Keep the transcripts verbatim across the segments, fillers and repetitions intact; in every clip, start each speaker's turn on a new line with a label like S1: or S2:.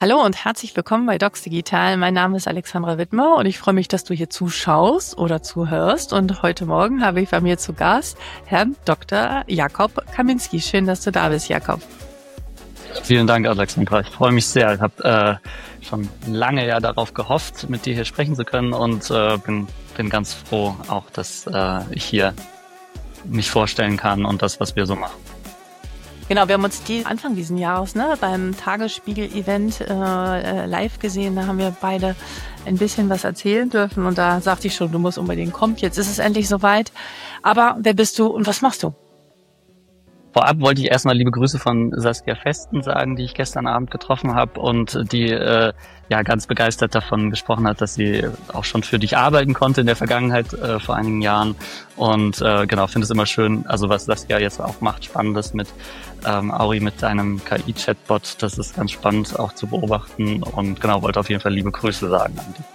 S1: Hallo und herzlich willkommen bei Docs Digital. Mein Name ist Alexandra Wittmer und ich freue mich, dass du hier zuschaust oder zuhörst. Und heute Morgen habe ich bei mir zu Gast Herrn Doktor Jakob Kaminski. Schön, dass du da bist, Jakob.
S2: Vielen Dank, Alexandra. Ich freue mich sehr. Ich habe äh, schon lange ja darauf gehofft, mit dir hier sprechen zu können und äh, bin, bin ganz froh auch, dass äh, ich hier mich vorstellen kann und das, was wir so machen.
S1: Genau, wir haben uns die Anfang dieses Jahres ne, beim Tagesspiegel-Event äh, live gesehen. Da haben wir beide ein bisschen was erzählen dürfen und da sagte ich schon, du musst unbedingt kommen. Jetzt ist es endlich soweit. Aber wer bist du und was machst du?
S2: Vorab wollte ich erstmal liebe Grüße von Saskia Festen sagen, die ich gestern Abend getroffen habe und die äh, ja ganz begeistert davon gesprochen hat, dass sie auch schon für dich arbeiten konnte in der Vergangenheit äh, vor einigen Jahren. Und äh, genau, finde es immer schön, also was Saskia jetzt auch macht, Spannendes mit ähm, Auri, mit deinem K I-Chatbot. Das ist ganz spannend auch zu beobachten und genau, wollte auf jeden Fall liebe Grüße sagen an dich.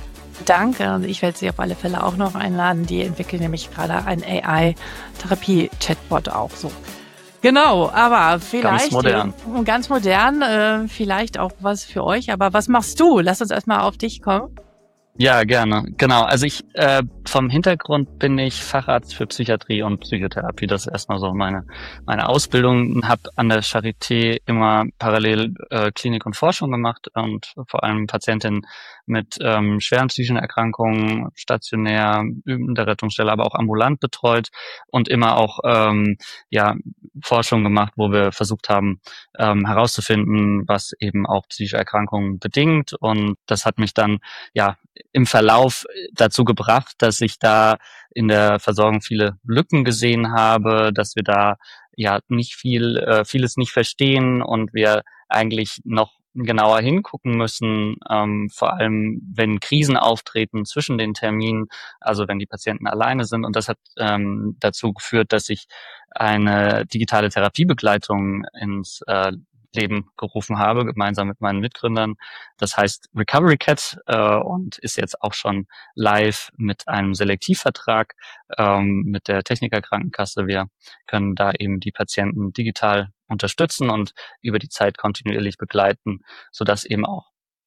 S1: Danke. Ich werde Sie auf alle Fälle auch noch einladen. Die entwickeln nämlich gerade ein A I-Therapie-Chatbot auch so. Genau, aber vielleicht
S2: ganz modern,
S1: äh, ganz modern, äh, vielleicht auch was für euch. Aber was machst du? Lass uns erstmal auf dich kommen.
S2: Ja, gerne. Genau. Also ich äh, vom Hintergrund bin ich Facharzt für Psychiatrie und Psychotherapie. Das ist erstmal so meine meine Ausbildung. Habe an der Charité immer parallel äh, Klinik und Forschung gemacht und vor allem Patientinnen mit ähm, schweren psychischen Erkrankungen stationär in der Rettungsstelle, aber auch ambulant betreut und immer auch ähm, ja Forschung gemacht, wo wir versucht haben ähm, herauszufinden, was eben auch psychische Erkrankungen bedingt. Und das hat mich dann ja im Verlauf dazu gebracht, dass ich da in der Versorgung viele Lücken gesehen habe, dass wir da ja nicht viel, äh, vieles nicht verstehen und wir eigentlich noch genauer hingucken müssen, ähm, vor allem wenn Krisen auftreten zwischen den Terminen, also wenn die Patienten alleine sind. Und das hat ähm, dazu geführt, dass ich eine digitale Therapiebegleitung ins äh, Leben gerufen habe, gemeinsam mit meinen Mitgründern. Das heißt Recovery Cat äh, und ist jetzt auch schon live mit einem Selektivvertrag ähm, mit der Techniker Krankenkasse. Wir können da eben die Patienten digital unterstützen und über die Zeit kontinuierlich begleiten, sodass eben auch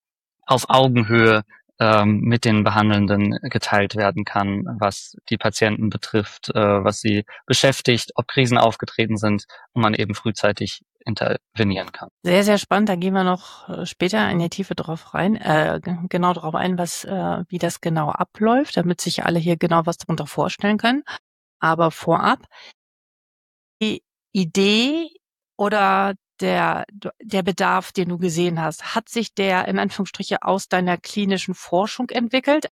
S2: auf Augenhöhe ähm, mit den Behandelnden geteilt werden kann, was die Patienten betrifft, äh, was sie beschäftigt, ob Krisen aufgetreten sind und man eben frühzeitig intervenieren kann.
S1: Sehr, sehr spannend. Da gehen wir noch später in die Tiefe drauf rein, äh, genau drauf ein, was, äh, wie das genau abläuft, damit sich alle hier genau was darunter vorstellen können. Aber vorab, die Idee oder der, der Bedarf, den du gesehen hast, hat sich der in Anführungsstriche aus deiner klinischen Forschung entwickelt?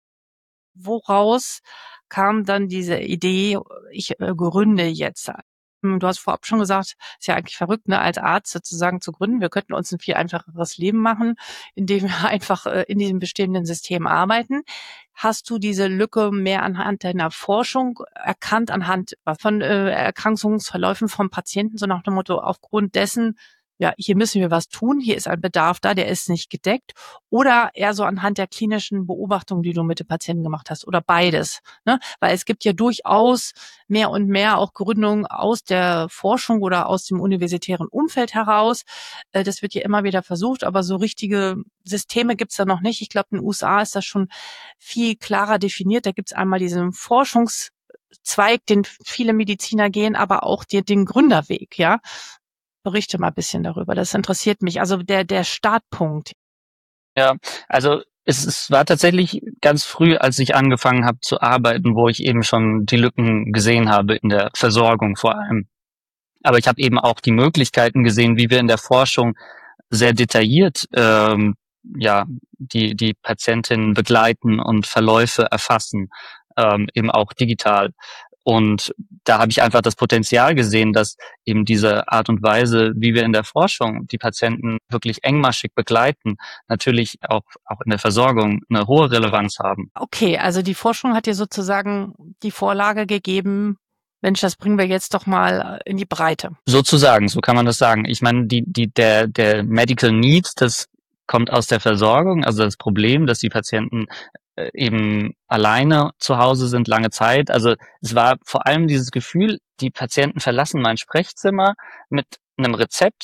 S1: Woraus kam dann diese Idee, ich äh, gründe jetzt? Du hast vorab schon gesagt, ist ja eigentlich verrückt, ne, als Arzt sozusagen zu gründen. Wir könnten uns ein viel einfacheres Leben machen, indem wir einfach äh, in diesem bestehenden System arbeiten. Hast du diese Lücke mehr anhand deiner Forschung erkannt, anhand von äh, Erkrankungsverläufen von Patienten, so nach dem Motto, aufgrund dessen, ja, hier müssen wir was tun, hier ist ein Bedarf da, der ist nicht gedeckt, oder eher so anhand der klinischen Beobachtung, die du mit den Patienten gemacht hast, oder beides, ne? Weil es gibt ja durchaus mehr und mehr auch Gründungen aus der Forschung oder aus dem universitären Umfeld heraus. Das wird ja immer wieder versucht, aber so richtige Systeme gibt's da noch nicht. Ich glaube, in den U S A ist das schon viel klarer definiert. Da gibt's einmal diesen Forschungszweig, den viele Mediziner gehen, aber auch den, den Gründerweg, ja. Berichte mal ein bisschen darüber. Das interessiert mich. Also der, der Startpunkt.
S2: Ja, also es, es war tatsächlich ganz früh, als ich angefangen habe zu arbeiten, wo ich eben schon die Lücken gesehen habe in der Versorgung vor allem. Aber ich habe eben auch die Möglichkeiten gesehen, wie wir in der Forschung sehr detailliert ähm, ja die die Patientinnen begleiten und Verläufe erfassen, ähm, eben auch digital. Und da habe ich einfach das Potenzial gesehen, dass eben diese Art und Weise, wie wir in der Forschung die Patienten wirklich engmaschig begleiten, natürlich auch auch in der Versorgung eine hohe Relevanz haben.
S1: Okay, also die Forschung hat dir sozusagen die Vorlage gegeben, Mensch, das bringen wir jetzt doch mal in die Breite.
S2: Sozusagen, so kann man das sagen. Ich meine, die die der der Medical Need, das kommt aus der Versorgung, also das Problem, dass die Patienten eben alleine zu Hause sind lange Zeit. Also es war vor allem dieses Gefühl, die Patienten verlassen mein Sprechzimmer mit einem Rezept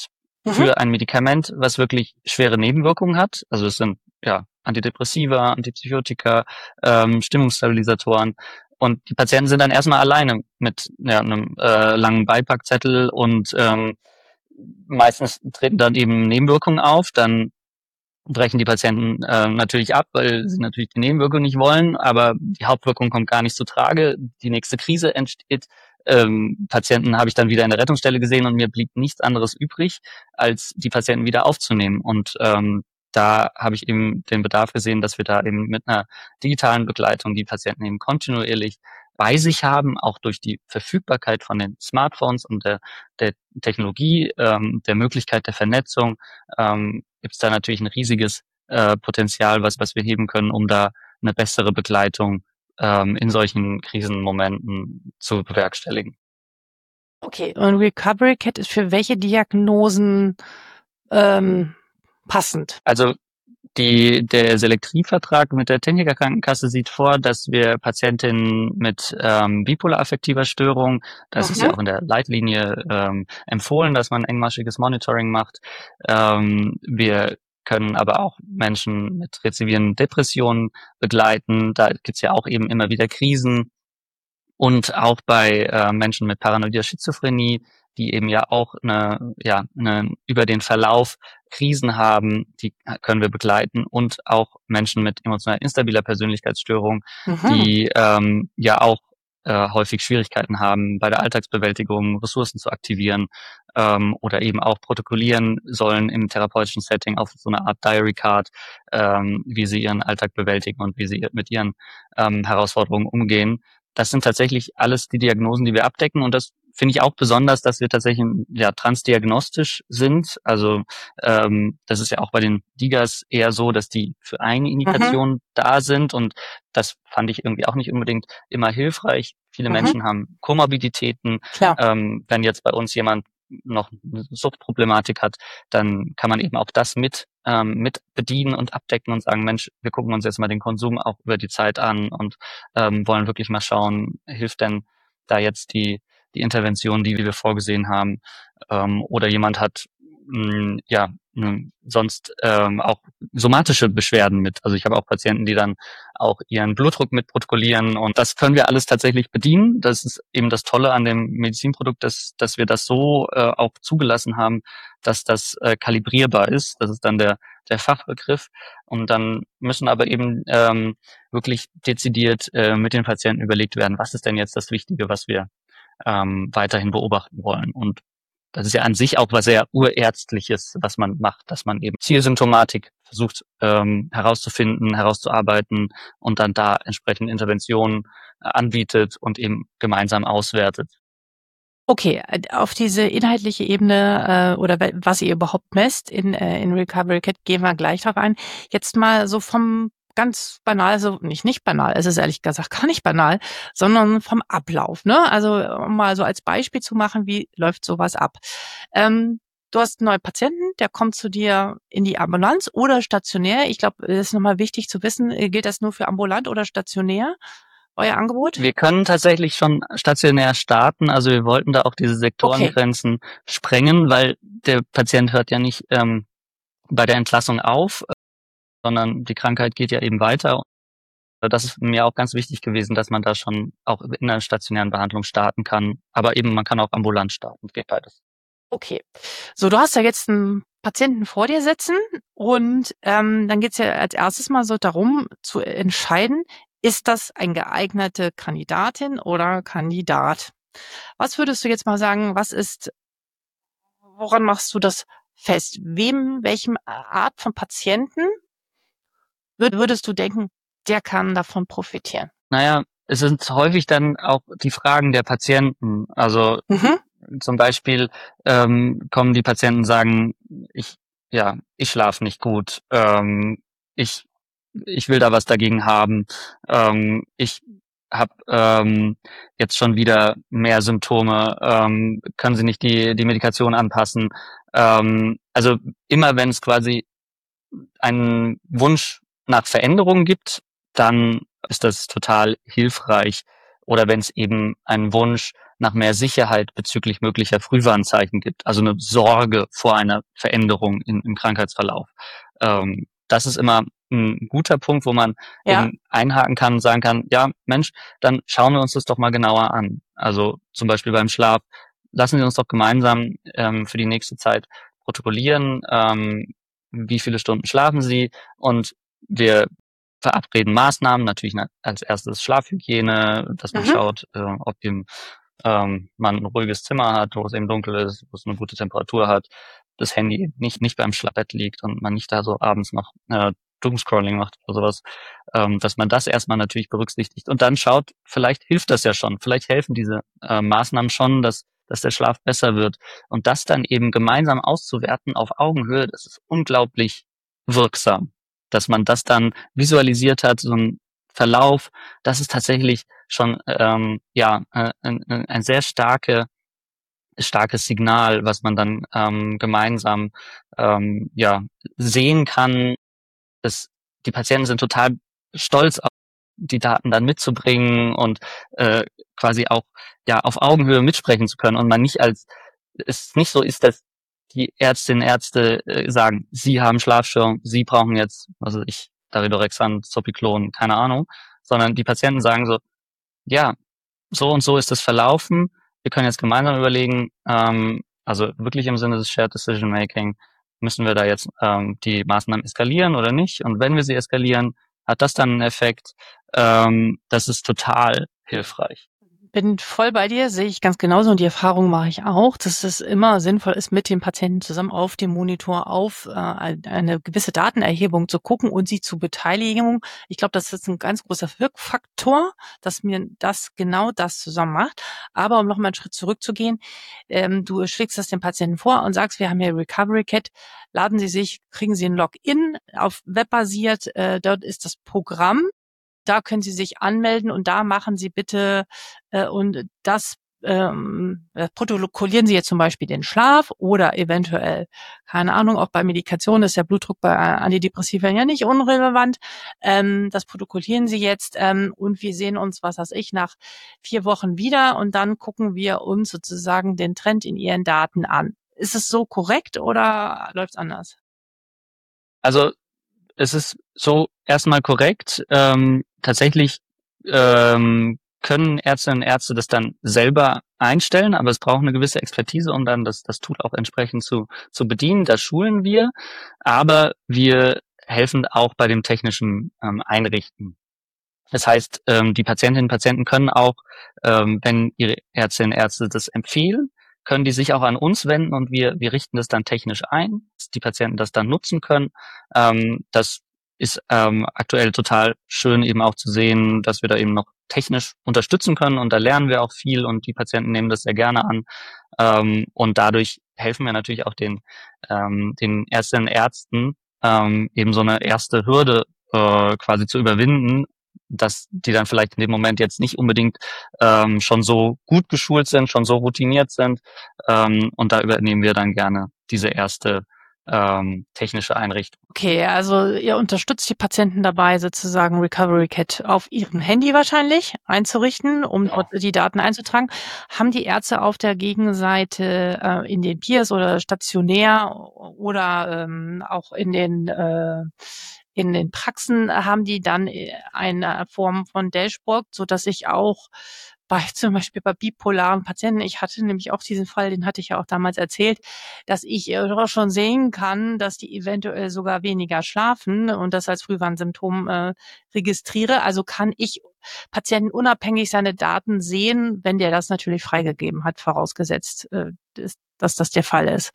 S1: Mhm.
S2: für ein Medikament, was wirklich schwere Nebenwirkungen hat. Also es sind ja Antidepressiva, Antipsychotika, ähm, Stimmungsstabilisatoren. Und die Patienten sind dann erstmal alleine mit ja, einem äh, langen Beipackzettel und ähm, meistens treten dann eben Nebenwirkungen auf. Dann brechen die Patienten äh, natürlich ab, weil sie natürlich die Nebenwirkung nicht wollen, aber die Hauptwirkung kommt gar nicht zu Trage. Die nächste Krise entsteht. Ähm, Patienten habe ich dann wieder in der Rettungsstelle gesehen und mir blieb nichts anderes übrig, als die Patienten wieder aufzunehmen. Und ähm, da habe ich eben den Bedarf gesehen, dass wir da eben mit einer digitalen Begleitung die Patienten eben kontinuierlich bei sich haben, auch durch die Verfügbarkeit von den Smartphones und der, der Technologie, ähm, der Möglichkeit der Vernetzung, ähm, gibt es da natürlich ein riesiges äh, Potenzial, was, was wir heben können, um da eine bessere Begleitung ähm, in solchen Krisenmomenten zu bewerkstelligen.
S1: Okay, und Recovery Kit ist für welche Diagnosen ähm, passend?
S2: Also die, der Selektivvertrag mit der Techniker Krankenkasse sieht vor, dass wir Patientinnen mit ähm, bipolaraffektiver Störung, das ist ja
S1: Mhm.
S2: auch in der Leitlinie ähm, empfohlen, dass man engmaschiges Monitoring macht. Ähm, wir können aber auch Menschen mit rezidivierenden Depressionen begleiten. Da gibt's ja auch eben immer wieder Krisen. Und auch bei äh, Menschen mit paranoider Schizophrenie, die eben ja auch eine, ja, eine, über den Verlauf Krisen haben, die können wir begleiten. Und auch Menschen mit emotional instabiler Persönlichkeitsstörung,
S1: Mhm.
S2: die ähm, ja auch äh, häufig Schwierigkeiten haben, bei der Alltagsbewältigung Ressourcen zu aktivieren ähm, oder eben auch protokollieren sollen im therapeutischen Setting auf so eine Art Diary Card, ähm, wie sie ihren Alltag bewältigen und wie sie mit ihren ähm, Herausforderungen umgehen. Das sind tatsächlich alles die Diagnosen, die wir abdecken. Und das finde ich auch besonders, dass wir tatsächlich ja transdiagnostisch sind. Also ähm, das ist ja auch bei den DIGAs eher so, dass die für eine
S1: Mhm.
S2: Indikation da sind. Und das fand ich irgendwie auch nicht unbedingt immer hilfreich. Viele
S1: Mhm.
S2: Menschen haben Komorbiditäten.
S1: Klar.
S2: Ähm, wenn jetzt bei uns jemand noch eine Suchtproblematik hat, dann kann man eben auch das mit ähm, mit bedienen und abdecken und sagen, Mensch, wir gucken uns jetzt mal den Konsum auch über die Zeit an und ähm, wollen wirklich mal schauen, hilft denn da jetzt die die Intervention, die wir vorgesehen haben, ähm, oder jemand hat mh, ja mh, sonst ähm, auch somatische Beschwerden mit. Also ich habe auch Patienten, die dann auch ihren Blutdruck mit protokollieren und das können wir alles tatsächlich bedienen. Das ist eben das Tolle an dem Medizinprodukt, dass dass wir das so äh, auch zugelassen haben, dass das äh, kalibrierbar ist. Das ist dann der der Fachbegriff. Und dann müssen aber eben ähm, wirklich dezidiert äh, mit den Patienten überlegt werden, was ist denn jetzt das Wichtige, was wir ähm, weiterhin beobachten wollen. Und das ist ja an sich auch was sehr Urärztliches, was man macht, dass man eben Zielsymptomatik versucht ähm, herauszufinden, herauszuarbeiten und dann da entsprechende Interventionen äh, anbietet und eben gemeinsam auswertet.
S1: Okay, äh, auf diese inhaltliche Ebene äh, oder we- was ihr überhaupt messt in, äh, in Recovery Kit gehen wir gleich drauf ein. Jetzt mal so vom ganz banal, so nicht nicht banal, es ist ehrlich gesagt gar nicht banal, sondern vom Ablauf. Ne? Also um mal so als Beispiel zu machen, wie läuft sowas ab? Ähm, du hast einen neuen Patienten, der kommt zu dir in die Ambulanz oder stationär. Ich glaube, es ist nochmal wichtig zu wissen, äh, gilt das nur für ambulant oder stationär, euer Angebot?
S2: Wir können tatsächlich schon stationär starten. Also wir wollten da auch diese
S1: Okay.
S2: Sektorengrenzen sprengen, weil der Patient hört ja nicht ähm, bei der Entlassung auf, sondern die Krankheit geht ja eben weiter. Das ist mir auch ganz wichtig gewesen, dass man da schon auch in einer stationären Behandlung starten kann. Aber eben, man kann auch ambulant starten. Geht beides.
S1: Okay. So, du hast ja jetzt einen Patienten vor dir sitzen und ähm, dann geht's ja als erstes mal so darum zu entscheiden, ist das ein geeignete Kandidatin oder Kandidat? Was würdest du jetzt mal sagen, was ist, woran machst du das fest? Wem, welchem Art von Patienten würd, würdest du denken, der kann davon profitieren?
S2: Naja, es sind häufig dann auch die Fragen der Patienten. Also
S1: Mhm.
S2: zum Beispiel ähm, kommen die Patienten und sagen, ich, ja, ich schlafe nicht gut, ähm, ich, ich will da was dagegen haben, ähm, ich habe ähm, jetzt schon wieder mehr Symptome, ähm, können Sie nicht die, die Medikation anpassen? Ähm, also immer wenn es quasi einen Wunsch nach Veränderung gibt, dann ist das total hilfreich. Oder wenn es eben einen Wunsch nach mehr Sicherheit bezüglich möglicher Frühwarnzeichen gibt, also eine Sorge vor einer Veränderung in, im Krankheitsverlauf. Ähm, das ist immer ein guter Punkt, wo man
S1: Ja.
S2: eben einhaken kann und sagen kann, ja, Mensch, dann schauen wir uns das doch mal genauer an. Also zum Beispiel beim Schlaf, lassen Sie uns doch gemeinsam ähm, für die nächste Zeit protokollieren, ähm, wie viele Stunden schlafen Sie, und wir verabreden Maßnahmen, natürlich als erstes Schlafhygiene, dass man
S1: Mhm.
S2: schaut, äh, ob eben, ähm, man ein ruhiges Zimmer hat, wo es eben dunkel ist, wo es eine gute Temperatur hat, das Handy nicht nicht beim Schlafbett liegt und man nicht da so abends noch äh, Doomscrolling macht oder sowas, ähm, dass man das erstmal natürlich berücksichtigt und dann schaut, vielleicht hilft das ja schon, vielleicht helfen diese äh, Maßnahmen schon, dass dass der Schlaf besser wird, und das dann eben gemeinsam auszuwerten auf Augenhöhe, das ist unglaublich wirksam, dass man das dann visualisiert hat, so ein Verlauf, das ist tatsächlich schon ähm, ja äh, ein, ein sehr starke starkes Signal, was man dann ähm, gemeinsam ähm, ja sehen kann. Dass die Patienten sind total stolz, auf die Daten dann mitzubringen und äh, quasi auch ja auf Augenhöhe mitsprechen zu können und man nicht als es nicht so ist, dass die Ärztinnen und Ärzte äh, sagen, sie haben Schlafstörungen, sie brauchen jetzt, was weiß ich, Daridorexant, Zopiclon, keine Ahnung, sondern die Patienten sagen so, ja, so und so ist es verlaufen. Wir können jetzt gemeinsam überlegen, ähm, also wirklich im Sinne des Shared Decision Making, müssen wir da jetzt ähm, die Maßnahmen eskalieren oder nicht? Und wenn wir sie eskalieren, hat das dann einen Effekt? Ähm, das ist total hilfreich.
S1: Bin voll bei dir, sehe ich ganz genauso, und die Erfahrung mache ich auch, dass es immer sinnvoll ist, mit dem Patienten zusammen auf dem Monitor auf äh, eine gewisse Datenerhebung zu gucken und sie zu beteiligen. Ich glaube, das ist ein ganz großer Wirkfaktor, dass mir das genau das zusammen macht. Aber um noch mal einen Schritt zurückzugehen, ähm, du schlägst das dem Patienten vor und sagst, wir haben hier Recovery Kit, laden Sie sich, kriegen Sie ein Login auf webbasiert, äh, dort ist das Programm. Da können Sie sich anmelden und da machen Sie bitte äh, und das ähm, protokollieren Sie jetzt zum Beispiel den Schlaf oder eventuell, keine Ahnung, auch bei Medikation ist der Blutdruck bei Antidepressiven ja nicht unrelevant. Ähm, das protokollieren Sie jetzt ähm, und wir sehen uns, was weiß ich, nach vier Wochen wieder und dann gucken wir uns sozusagen den Trend in Ihren Daten an. Ist es so korrekt oder läuft es anders?
S2: Also es ist so erstmal korrekt. Ähm, tatsächlich ähm, können Ärztinnen und Ärzte das dann selber einstellen, aber es braucht eine gewisse Expertise, um dann das, das Tool auch entsprechend zu, zu bedienen. Das schulen wir, aber wir helfen auch bei dem technischen ähm, Einrichten. Das heißt, ähm, die Patientinnen und Patienten können auch, ähm, wenn ihre Ärztinnen und Ärzte das empfehlen, können die sich auch an uns wenden und wir, wir richten das dann technisch ein, dass die Patienten das dann nutzen können. Ähm, das ist ähm, aktuell total schön eben auch zu sehen, dass wir da eben noch technisch unterstützen können und da lernen wir auch viel und die Patienten nehmen das sehr gerne an. Ähm, und dadurch helfen wir natürlich auch den, ähm, den Ärztinnen und Ärzten, ähm, eben so eine erste Hürde äh, quasi zu überwinden, dass die dann vielleicht in dem Moment jetzt nicht unbedingt ähm, schon so gut geschult sind, schon so routiniert sind. Ähm, und da übernehmen wir dann gerne diese erste ähm, technische Einrichtung.
S1: Okay, also ihr unterstützt die Patienten dabei, sozusagen Recovery Kit auf ihrem Handy wahrscheinlich einzurichten, um dort die Daten einzutragen. Haben die Ärzte auf der Gegenseite äh, in den Peers oder stationär oder ähm, auch in den äh, in den Praxen, haben die dann eine Form von Dashboard, so dass ich auch bei zum Beispiel bei bipolaren Patienten, ich hatte nämlich auch diesen Fall, den hatte ich ja auch damals erzählt, dass ich auch schon sehen kann, dass die eventuell sogar weniger schlafen und das als Frühwarnsymptom äh, registriere. Also kann ich Patienten unabhängig seine Daten sehen, wenn der das natürlich freigegeben hat, vorausgesetzt, äh, dass, dass das der Fall ist.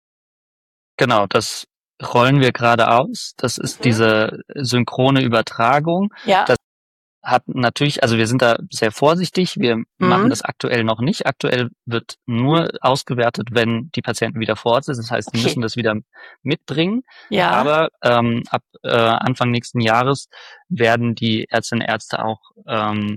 S2: Genau, das rollen wir gerade aus. Das ist mhm. diese synchrone Übertragung.
S1: Ja.
S2: Das hat natürlich, also wir sind da sehr vorsichtig. Wir mhm. machen das aktuell noch nicht. Aktuell wird nur ausgewertet, wenn die Patienten wieder vor Ort sind. Das heißt, okay. die müssen das wieder mitbringen.
S1: Ja.
S2: Aber ähm, ab äh, Anfang nächsten Jahres werden die Ärztinnen und Ärzte auch ähm,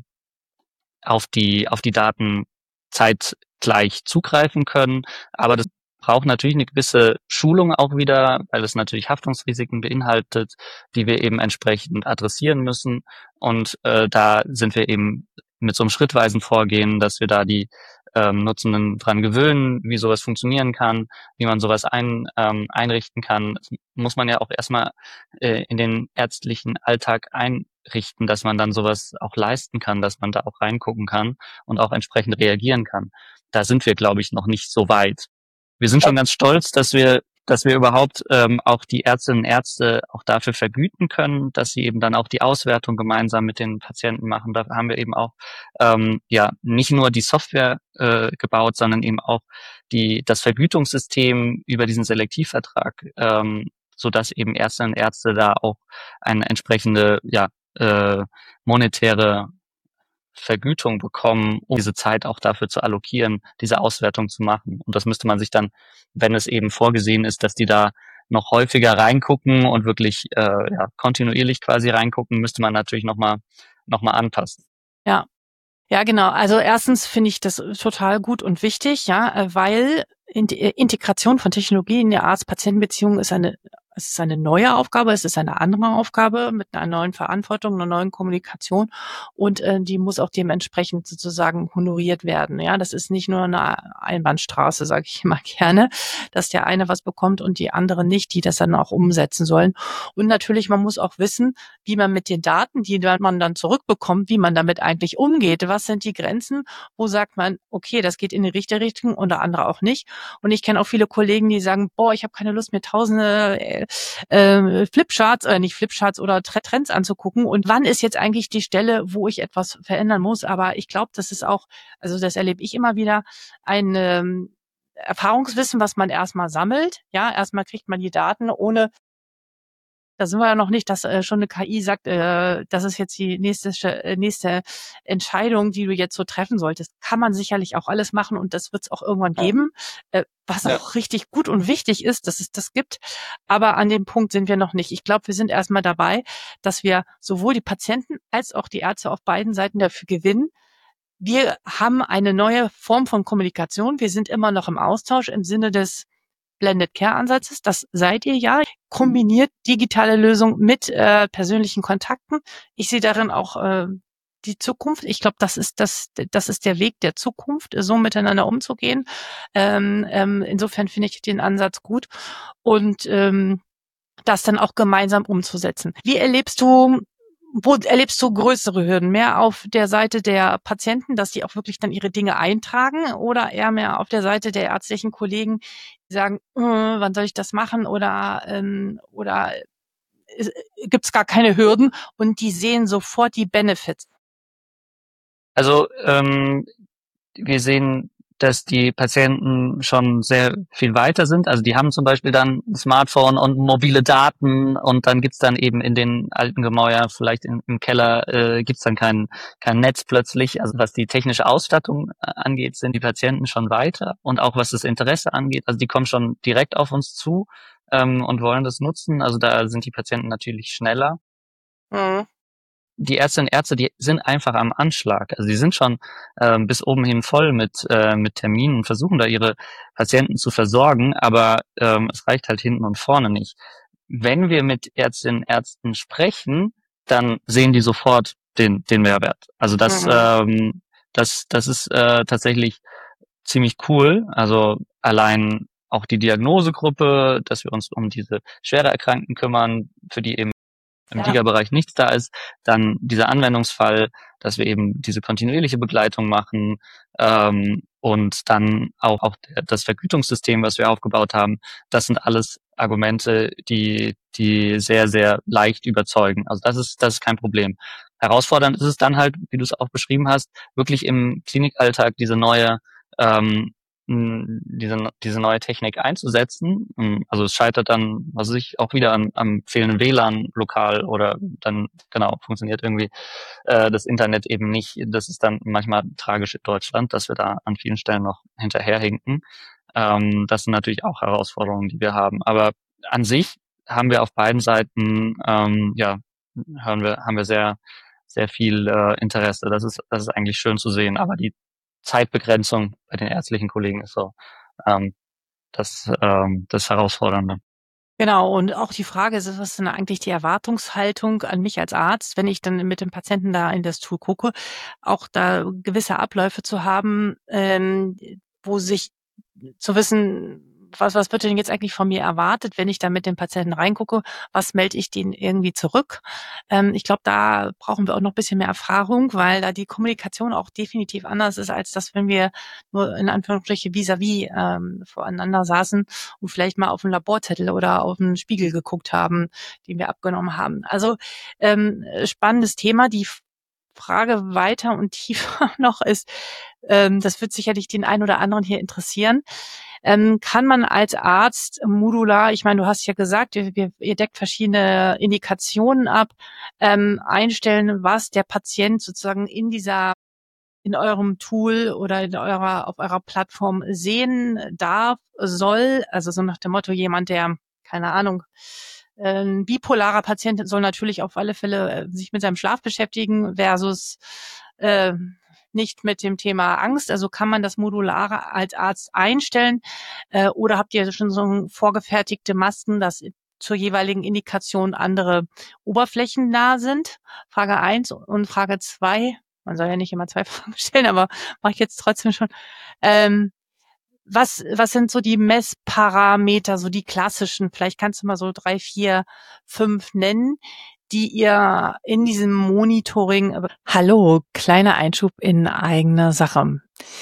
S2: auf die auf die Daten zeitgleich zugreifen können. Aber das braucht natürlich eine gewisse Schulung auch wieder, weil es natürlich Haftungsrisiken beinhaltet, die wir eben entsprechend adressieren müssen. Und äh, da sind wir eben mit so einem schrittweisen Vorgehen, dass wir da die ähm, Nutzenden dran gewöhnen, wie sowas funktionieren kann, wie man sowas ein, ähm, einrichten kann. Das muss man ja auch erstmal äh, in den ärztlichen Alltag einrichten, dass man dann sowas auch leisten kann, dass man da auch reingucken kann und auch entsprechend reagieren kann. Da sind wir, glaube ich, noch nicht so weit. Wir sind schon ganz stolz, dass wir dass wir überhaupt ähm, auch die Ärztinnen und Ärzte auch dafür vergüten können, dass sie eben dann auch die Auswertung gemeinsam mit den Patienten machen. Da haben wir eben auch ähm, ja nicht nur die Software äh, gebaut, sondern eben auch die das Vergütungssystem über diesen Selektivvertrag, ähm, so dass eben Ärztinnen und Ärzte da auch eine entsprechende ja äh, monetäre Vergütung bekommen, um diese Zeit auch dafür zu allokieren, diese Auswertung zu machen. Und das müsste man sich dann, wenn es eben vorgesehen ist, dass die da noch häufiger reingucken und wirklich äh, ja, kontinuierlich quasi reingucken, müsste man natürlich nochmal noch mal anpassen.
S1: Ja. Ja, genau. Also erstens finde ich das total gut und wichtig, ja, weil Integration von Technologie in der Arzt-Patienten-Beziehung ist eine Es ist eine neue Aufgabe, es ist eine andere Aufgabe mit einer neuen Verantwortung, einer neuen Kommunikation und äh, die muss auch dementsprechend sozusagen honoriert werden. Ja, das ist nicht nur eine Einbahnstraße, sage ich immer gerne, dass der eine was bekommt und die andere nicht, die das dann auch umsetzen sollen. Und natürlich, man muss auch wissen, wie man mit den Daten, die man dann zurückbekommt, wie man damit eigentlich umgeht. Was sind die Grenzen? Wo sagt man, okay, das geht in die richtige Richtung und der andere auch nicht. Und ich kenne auch viele Kollegen, die sagen, boah, ich habe keine Lust, mir tausende äh, äh, Flipcharts, äh, nicht Flipcharts oder Trends anzugucken. Und wann ist jetzt eigentlich die Stelle, wo ich etwas verändern muss? Aber ich glaube, das ist auch, also das erlebe ich immer wieder, ein ähm, Erfahrungswissen, was man erstmal sammelt. Ja, erstmal kriegt man die Daten, ohne da sind wir ja noch nicht, dass äh, schon eine K I sagt, äh, das ist jetzt die nächste äh, nächste Entscheidung, die du jetzt so treffen solltest. Kann man sicherlich auch alles machen und das wird es auch irgendwann geben, äh, was ja auch richtig gut und wichtig ist, dass es das gibt. Aber an dem Punkt sind wir noch nicht. Ich glaube, wir sind erstmal dabei, dass wir sowohl die Patienten als auch die Ärzte auf beiden Seiten dafür gewinnen. Wir haben eine neue Form von Kommunikation. Wir sind immer noch im Austausch im Sinne des Blended Care Ansatzes, das seid ihr ja, kombiniert digitale Lösung mit äh, persönlichen Kontakten. Ich sehe darin auch äh, die Zukunft. Ich glaube, das ist das, das ist der Weg der Zukunft, so miteinander umzugehen. Ähm, ähm, insofern finde ich den Ansatz gut und ähm, das dann auch gemeinsam umzusetzen. Wie erlebst du Wo erlebst du größere Hürden? Mehr auf der Seite der Patienten, dass die auch wirklich dann ihre Dinge eintragen oder eher mehr auf der Seite der ärztlichen Kollegen, die sagen, äh, wann soll ich das machen oder ähm, oder äh, gibt's gar keine Hürden und die sehen sofort die Benefits?
S2: Also ähm, wir sehen, dass die Patienten schon sehr viel weiter sind. Also die haben zum Beispiel dann ein Smartphone und mobile Daten und dann gibt's dann eben in den alten Gemäuer, vielleicht in, im Keller, äh, gibt's dann kein, kein Netz plötzlich. Also was die technische Ausstattung äh, angeht, sind die Patienten schon weiter und auch was das Interesse angeht. Also die kommen schon direkt auf uns zu ähm, und wollen das nutzen. Also da sind die Patienten natürlich schneller.
S1: Mhm.
S2: Die Ärztinnen und Ärzte, die sind einfach am Anschlag. Also die sind schon ähm, bis oben hin voll mit äh, mit Terminen und versuchen da ihre Patienten zu versorgen, aber ähm, es reicht halt hinten und vorne nicht. Wenn wir mit Ärztinnen und Ärzten sprechen, dann sehen die sofort den den Mehrwert. Also das
S1: Mhm.
S2: ähm, das das ist äh, tatsächlich ziemlich cool. Also allein auch die Diagnosegruppe, dass wir uns um diese schwerer Erkrankten kümmern, für die eben im
S1: Ja.
S2: Liga-Bereich nichts da ist, dann dieser Anwendungsfall, dass wir eben diese kontinuierliche Begleitung machen ähm, und dann auch, auch das Vergütungssystem, was wir aufgebaut haben, das sind alles Argumente, die die sehr, sehr leicht überzeugen. Also das ist das ist kein Problem. Herausfordernd ist es dann halt, wie du es auch beschrieben hast, wirklich im Klinikalltag diese neue ähm, diese diese neue Technik einzusetzen. Also es scheitert dann, was weiß ich, auch wieder am, am fehlenden W L A N lokal oder dann genau funktioniert irgendwie äh, das Internet eben nicht. Das ist dann manchmal tragisch in Deutschland, dass wir da an vielen Stellen noch hinterherhinken. Ähm, das sind natürlich auch Herausforderungen, die wir haben. Aber an sich haben wir auf beiden Seiten ähm, ja hören wir haben wir sehr sehr viel äh, Interesse. Das ist das ist eigentlich schön zu sehen. Aber die Zeitbegrenzung bei den ärztlichen Kollegen ist so ähm, das, ähm, das Herausfordernde.
S1: Genau, und auch die Frage ist, was ist denn eigentlich die Erwartungshaltung an mich als Arzt, wenn ich dann mit dem Patienten da in das Tool gucke, auch da gewisse Abläufe zu haben, ähm, wo sich zu wissen, was, was wird denn jetzt eigentlich von mir erwartet, wenn ich da mit dem Patienten reingucke, was melde ich denen irgendwie zurück? Ähm, ich glaube, da brauchen wir auch noch ein bisschen mehr Erfahrung, weil da die Kommunikation auch definitiv anders ist, als das, wenn wir nur in Anführungsstrichen vis-à-vis ähm, voreinander saßen und vielleicht mal auf den Laborzettel oder auf den Spiegel geguckt haben, den wir abgenommen haben. Also ähm, spannendes Thema. Die Frage weiter und tiefer noch ist, ähm, das wird sicherlich den einen oder anderen hier interessieren. Ähm, kann man als Arzt modular, ich meine, du hast ja gesagt, ihr, ihr deckt verschiedene Indikationen ab, ähm, einstellen, was der Patient sozusagen in dieser in eurem Tool oder in eurer, auf eurer Plattform sehen darf, soll, also so nach dem Motto, jemand, der, keine Ahnung, ein bipolarer Patient soll natürlich auf alle Fälle äh, sich mit seinem Schlaf beschäftigen versus äh, nicht mit dem Thema Angst. Also kann man das modulare als Arzt einstellen äh, oder habt ihr schon so vorgefertigte Masken, dass zur jeweiligen Indikation andere Oberflächen da sind? Frage eins und Frage zwei. Man soll ja nicht immer zwei Fragen stellen, aber mache ich jetzt trotzdem schon. Ähm, was, was sind so die Messparameter, so die klassischen? Vielleicht kannst du mal so drei, vier, fünf nennen, die ihr in diesem Monitoring. Hallo, kleiner Einschub in eigene Sache.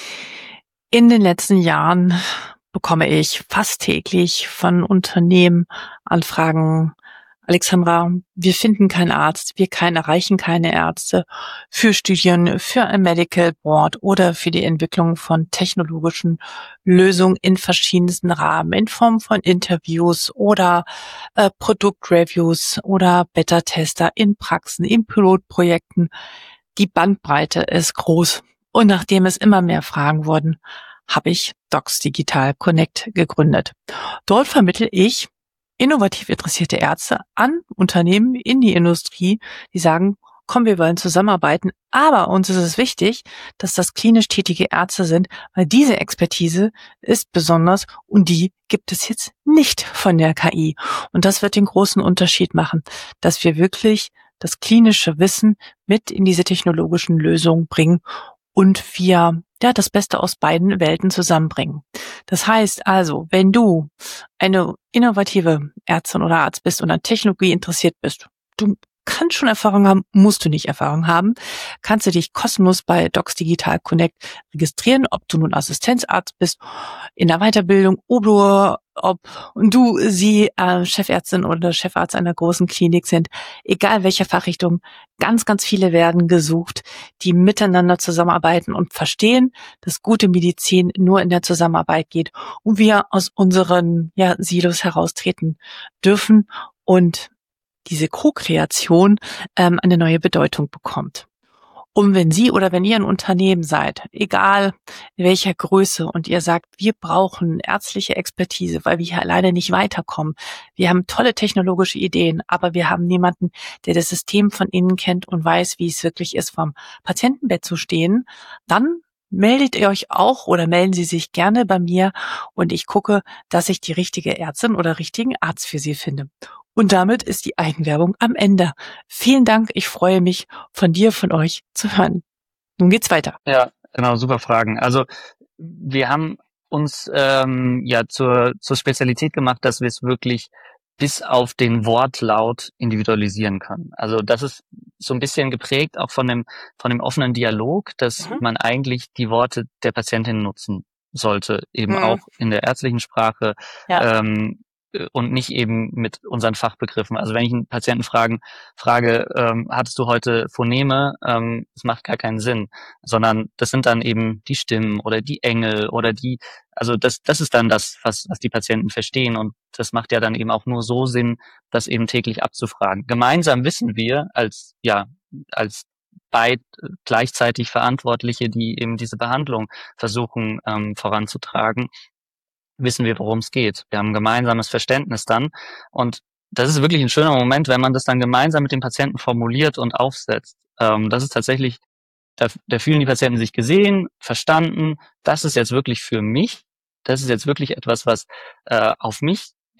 S1: In den letzten Jahren bekomme ich fast täglich von Unternehmen Anfragen. Alexandra, wir finden keinen Arzt, wir kein, erreichen keine Ärzte für Studien, für ein Medical Board oder für die Entwicklung von technologischen Lösungen in verschiedensten Rahmen, in Form von Interviews oder äh, Produktreviews oder Beta-Tester in Praxen, in Pilotprojekten. Die Bandbreite ist groß. Und nachdem es immer mehr Fragen wurden, habe ich Docs Digital Connect gegründet. Dort vermittle ich innovativ interessierte Ärzte an Unternehmen in die Industrie, die sagen, komm, wir wollen zusammenarbeiten, aber uns ist es wichtig, dass das klinisch tätige Ärzte sind, weil diese Expertise ist besonders und die gibt es jetzt nicht von der K I. Und das wird den großen Unterschied machen, dass wir wirklich das klinische Wissen mit in diese technologischen Lösungen bringen und wir ja das Beste aus beiden Welten zusammenbringen. Das heißt also, wenn du eine innovative Ärztin oder Arzt bist und an Technologie interessiert bist, du kannst schon Erfahrung haben, musst du nicht Erfahrung haben, kannst du dich kostenlos bei Docs Digital Connect registrieren, ob du nun Assistenzarzt bist in der Weiterbildung oder ob du sie äh, Chefärztin oder Chefarzt einer großen Klinik sind, egal welcher Fachrichtung, ganz, ganz viele werden gesucht, die miteinander zusammenarbeiten und verstehen, dass gute Medizin nur in der Zusammenarbeit geht und wir aus unseren ja, Silos heraustreten dürfen und diese Co-Kreation ähm, eine neue Bedeutung bekommt. Und wenn Sie oder wenn ihr ein Unternehmen seid, egal in welcher Größe, und ihr sagt, wir brauchen ärztliche Expertise, weil wir hier alleine nicht weiterkommen. Wir haben tolle technologische Ideen, aber wir haben niemanden, der das System von innen kennt und weiß, wie es wirklich ist, vom Patientenbett zu stehen, dann meldet ihr euch auch oder melden Sie sich gerne bei mir und ich gucke, dass ich die richtige Ärztin oder richtigen Arzt für Sie finde. Und damit ist die Eigenwerbung am Ende. Vielen Dank, ich freue mich, von dir, von euch zu hören. Nun geht's weiter.
S2: Ja, genau, super Fragen. Also wir haben uns ähm, ja zur, zur Spezialität gemacht, dass wir es wirklich bis auf den Wortlaut individualisieren können. Also das ist so ein bisschen geprägt auch von dem von dem offenen Dialog, dass mhm. man eigentlich die Worte der Patientin nutzen sollte, eben mhm. auch in der ärztlichen Sprache. Ja. Ähm, und nicht eben mit unseren Fachbegriffen. Also wenn ich einen Patienten fragen, frage, ähm, hattest du heute Phoneme, ähm, das macht gar keinen Sinn, sondern das sind dann eben die Stimmen oder die Engel oder die, also das das ist dann das, was, was die Patienten verstehen und das macht ja dann eben auch nur so Sinn, das eben täglich abzufragen. Gemeinsam wissen wir als, ja, als beid gleichzeitig Verantwortliche, die eben diese Behandlung versuchen ähm, voranzutragen, wissen wir, worum es geht. Wir haben ein gemeinsames Verständnis dann und das ist wirklich ein schöner Moment, wenn man das dann gemeinsam mit dem Patienten formuliert und aufsetzt. Ähm, das ist tatsächlich, da, da fühlen die Patienten sich gesehen, verstanden, das ist jetzt wirklich für mich, das ist jetzt wirklich etwas, was äh, auf mich ja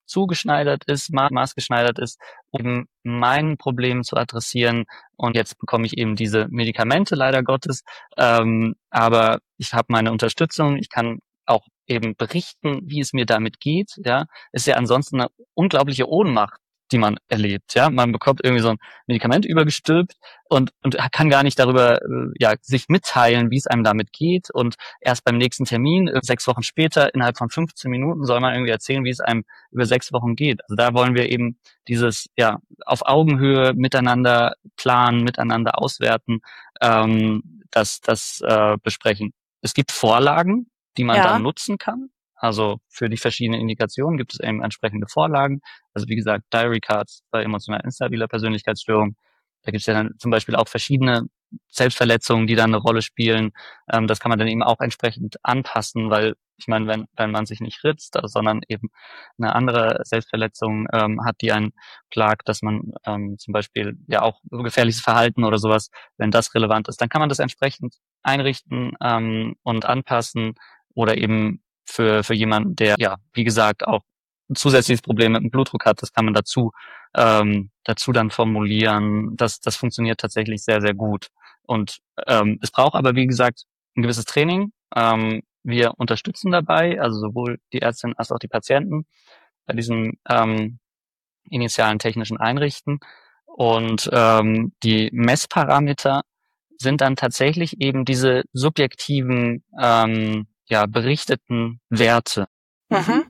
S2: zugeschneidert ist, ma- maßgeschneidert ist, um mein Problem zu adressieren. Und jetzt bekomme ich eben diese Medikamente, leider Gottes. Ähm, aber ich habe meine Unterstützung. Ich kann auch eben berichten, wie es mir damit geht. Ja, ist ja ansonsten eine unglaubliche Ohnmacht, die man erlebt. Ja, man bekommt irgendwie so ein Medikament übergestülpt und und kann gar nicht darüber äh, ja sich mitteilen, wie es einem damit geht. Und erst beim nächsten Termin, äh, sechs Wochen später, innerhalb von fünfzehn Minuten, soll man irgendwie erzählen, wie es einem über sechs Wochen geht. Also da wollen wir eben dieses ja auf Augenhöhe miteinander planen, miteinander auswerten, ähm, das das äh, besprechen. Es gibt Vorlagen, die man dann
S1: Ja.
S2: nutzen kann. Also für die verschiedenen Indikationen gibt es eben entsprechende Vorlagen. Also wie gesagt, Diary Cards bei emotional instabiler Persönlichkeitsstörung. Da gibt es ja dann zum Beispiel auch verschiedene Selbstverletzungen, die dann eine Rolle spielen. Ähm, das kann man dann eben auch entsprechend anpassen, weil ich meine, wenn, wenn man sich nicht ritzt, sondern eben eine andere Selbstverletzung ähm, hat, die einen plagt, dass man ähm, zum Beispiel ja auch gefährliches Verhalten oder sowas, wenn das relevant ist, dann kann man das entsprechend einrichten ähm, und anpassen oder eben für für jemanden, der ja wie gesagt auch ein zusätzliches Problem mit dem Blutdruck hat, das kann man dazu ähm, dazu dann formulieren. Das das funktioniert tatsächlich sehr sehr gut und ähm, es braucht aber wie gesagt ein gewisses Training. Ähm, wir unterstützen dabei, also sowohl die Ärztin als auch die Patienten bei diesem ähm, initialen technischen Einrichten und ähm, die Messparameter sind dann tatsächlich eben diese subjektiven, ähm, ja, berichteten Werte.
S1: Mhm.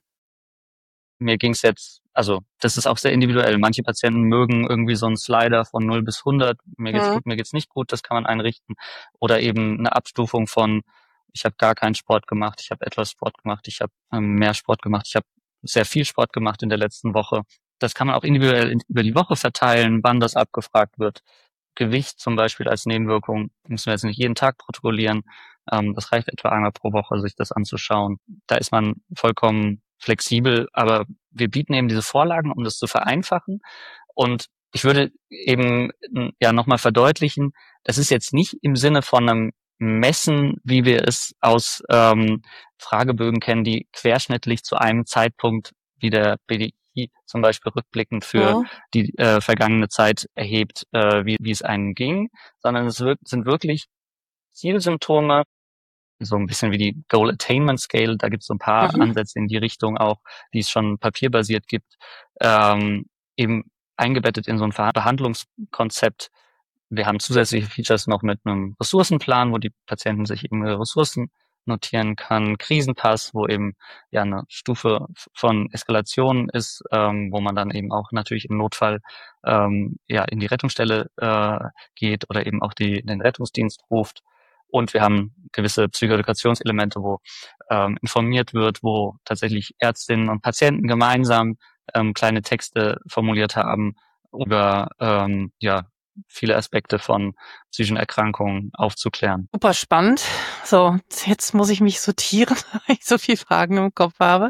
S2: Mir ging's jetzt, also das ist auch sehr individuell. Manche Patienten mögen irgendwie so einen Slider von null bis hundert. Mir geht's
S1: Mhm.
S2: gut, mir geht's nicht gut. Das kann man einrichten. Oder eben eine Abstufung von, ich habe gar keinen Sport gemacht, ich habe etwas Sport gemacht, ich habe ähm, mehr Sport gemacht, ich habe sehr viel Sport gemacht in der letzten Woche. Das kann man auch individuell in, über die Woche verteilen, wann das abgefragt wird. Gewicht zum Beispiel als Nebenwirkung müssen wir jetzt nicht jeden Tag protokollieren. Ähm, das reicht etwa einmal pro Woche, sich das anzuschauen. Da ist man vollkommen flexibel, aber wir bieten eben diese Vorlagen, um das zu vereinfachen. Und ich würde eben ja nochmal verdeutlichen, das ist jetzt nicht im Sinne von einem Messen, wie wir es aus ähm, Fragebögen kennen, die querschnittlich zu einem Zeitpunkt wie der B D I zum Beispiel rückblickend für
S1: Mhm.
S2: die äh, vergangene Zeit erhebt, äh, wie, wie es einem ging, sondern es wird, sind wirklich Zielsymptome, so ein bisschen wie die Goal Attainment Scale. Da gibt es so ein paar
S1: Mhm.
S2: Ansätze in die Richtung auch, die es schon papierbasiert gibt, ähm, eben eingebettet in so ein Behandlungskonzept. Wir haben zusätzliche Features noch mit einem Ressourcenplan, wo die Patienten sich eben ihre Ressourcen notieren kann, Krisenpass, wo eben ja eine Stufe von Eskalation ist, ähm, wo man dann eben auch natürlich im Notfall ähm, ja in die Rettungsstelle äh, geht oder eben auch die, den Rettungsdienst ruft. Und wir haben gewisse Psychoedukationselemente, wo ähm, informiert wird, wo tatsächlich Ärztinnen und Patienten gemeinsam ähm, kleine Texte formuliert haben über ähm, ja viele Aspekte von psychischen Erkrankungen aufzuklären.
S1: Super spannend. So, jetzt muss ich mich sortieren, weil ich so viele Fragen im Kopf habe.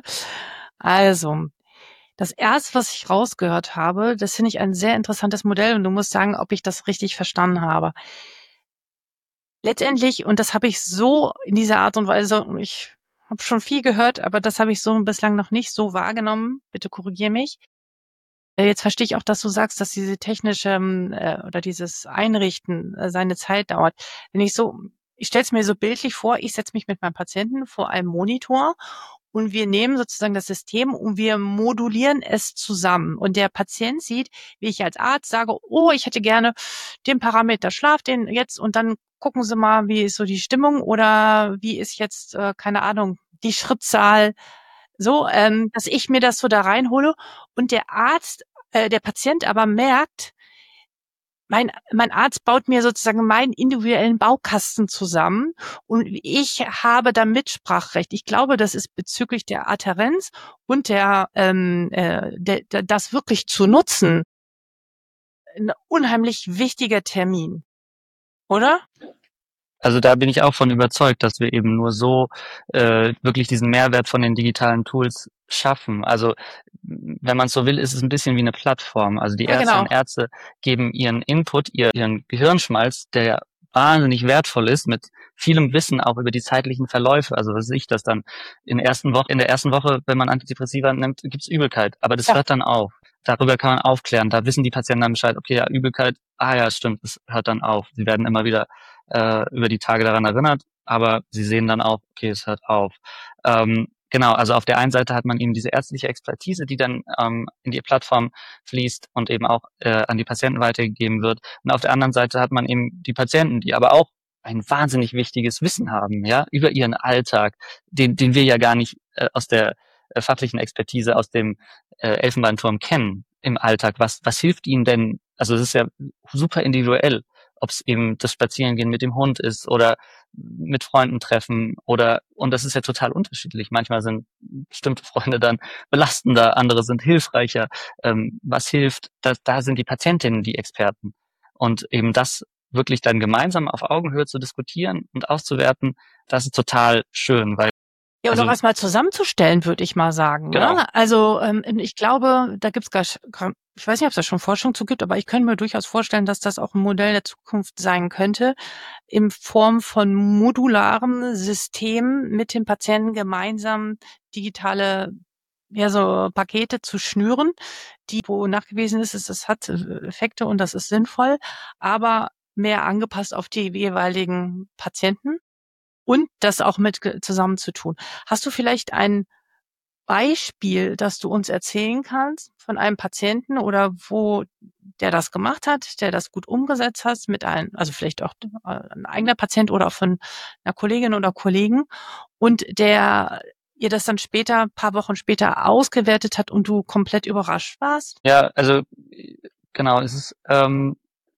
S1: Also, das erste, was ich rausgehört habe, das finde ich ein sehr interessantes Modell und du musst sagen, ob ich das richtig verstanden habe. Letztendlich, und das habe ich so in dieser Art und Weise, ich habe schon viel gehört, aber das habe ich so bislang noch nicht so wahrgenommen. Bitte korrigier mich. Äh, Jetzt verstehe ich auch, dass du sagst, dass diese technische ähm, äh, oder dieses Einrichten äh, seine Zeit dauert. Wenn ich so, ich stelle es mir so bildlich vor, ich setze mich mit meinem Patienten vor einem Monitor und wir nehmen sozusagen das System und wir modulieren es zusammen. Und der Patient sieht, wie ich als Arzt sage, oh, ich hätte gerne den Parameter Schlaf, den jetzt, und dann gucken Sie mal, wie ist so die Stimmung oder wie ist jetzt, äh, keine Ahnung, die Schrittzahl, so, ähm, dass ich mir das so da reinhole und der Arzt, äh, der Patient aber merkt, mein, mein Arzt baut mir sozusagen meinen individuellen Baukasten zusammen und ich habe da Mitspracherecht. Ich glaube, das ist bezüglich der Adhärenz und der, ähm, äh, der, der, das wirklich zu nutzen, ein unheimlich wichtiger Termin, oder?
S2: Also da bin ich auch von überzeugt, dass wir eben nur so äh, wirklich diesen Mehrwert von den digitalen Tools schaffen. Also wenn man es so will, ist es ein bisschen wie eine Plattform. Also die
S1: Ja,
S2: Ärztinnen
S1: genau.
S2: und Ärzte geben ihren Input, ihr, ihren Gehirnschmalz, der wahnsinnig wertvoll ist, mit vielem Wissen auch über die zeitlichen Verläufe. Also was weiß ich, das dann in, ersten Woche, in der ersten Woche, wenn man Antidepressiva nimmt, gibt's Übelkeit. Aber das
S1: Ja.
S2: hört dann auf. Darüber kann man aufklären. Da wissen die Patienten dann Bescheid, okay, ja, Übelkeit, ah ja, stimmt, das hört dann auf. Sie werden immer wieder äh, über die Tage daran erinnert, aber sie sehen dann auch, okay, es hört auf. Ähm, genau, also auf der einen Seite hat man eben diese ärztliche Expertise, die dann ähm, in die Plattform fließt und eben auch äh, an die Patienten weitergegeben wird. Und auf der anderen Seite hat man eben die Patienten, die aber auch ein wahnsinnig wichtiges Wissen haben, ja, über ihren Alltag, den, den wir ja gar nicht äh, aus der äh, fachlichen Expertise aus dem äh, Elfenbeinturm kennen im Alltag. Was, was hilft ihnen denn? Also es ist ja super individuell, ob es eben das Spazierengehen mit dem Hund ist oder mit Freunden treffen oder, und das ist ja total unterschiedlich. Manchmal sind bestimmte Freunde dann belastender, andere sind hilfreicher. Ähm, was hilft? Da, da sind die Patientinnen die Experten. Und eben das wirklich dann gemeinsam auf Augenhöhe zu diskutieren und auszuwerten, das ist total schön, weil
S1: Ja, und
S2: also,
S1: auch erstmal zusammenzustellen, würde ich mal sagen.
S2: Genau.
S1: Ne? Also ähm, ich glaube, da gibt's gar, ich weiß nicht, ob es da schon Forschung zu gibt, aber ich könnte mir durchaus vorstellen, dass das auch ein Modell der Zukunft sein könnte, in Form von modularen Systemen mit dem Patienten gemeinsam digitale ja so Pakete zu schnüren, die wo nachgewiesen ist, es, es hat Effekte und das ist sinnvoll, aber mehr angepasst auf die jeweiligen Patienten. Und das auch mit zusammen zu tun. Hast du vielleicht ein Beispiel, das du uns erzählen kannst von einem Patienten oder wo der das gemacht hat, der das gut umgesetzt hat mit einem, also vielleicht auch ein eigener Patient oder auch von einer Kollegin oder Kollegen und der ihr das dann später, ein paar Wochen später ausgewertet hat und du komplett überrascht warst?
S2: Ja, also genau, es ist ähm,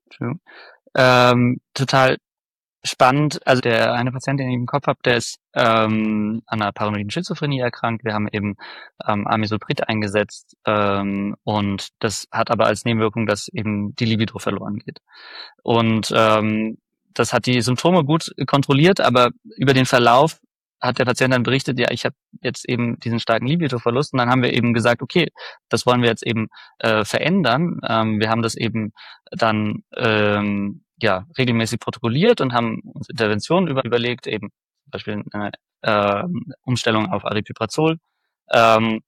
S2: ähm, total spannend. Also der eine Patient, den ich im Kopf habe, der ist ähm, an einer paranoiden Schizophrenie erkrankt. Wir haben eben ähm, Amisulprid eingesetzt ähm, und das hat aber als Nebenwirkung, dass eben die Libido verloren geht. Und ähm, das hat die Symptome gut kontrolliert, aber über den Verlauf hat der Patient dann berichtet, ja, ich habe jetzt eben diesen starken Libido-Verlust. Und dann haben wir eben gesagt, okay, das wollen wir jetzt eben äh, verändern. Ähm, wir haben das eben dann ähm, ja regelmäßig protokolliert und haben uns Interventionen über, überlegt, eben zum Beispiel eine äh, Umstellung auf Aripiprazol. Ähm,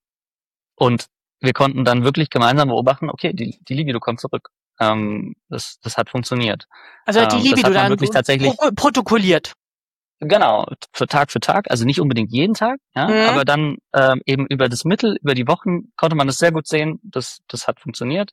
S2: und wir konnten dann wirklich gemeinsam beobachten, okay, die, die Libido kommt zurück. Ähm, das, das hat funktioniert.
S1: Also hat die
S2: Ähm,
S1: Libido
S2: das hat man
S1: dann
S2: wirklich tatsächlich
S1: pro protokolliert.
S2: Genau, für Tag für Tag, also nicht unbedingt jeden Tag, ja,
S1: Mhm.
S2: aber dann ähm, eben über das Mittel, über die Wochen konnte man das sehr gut sehen, das das hat funktioniert,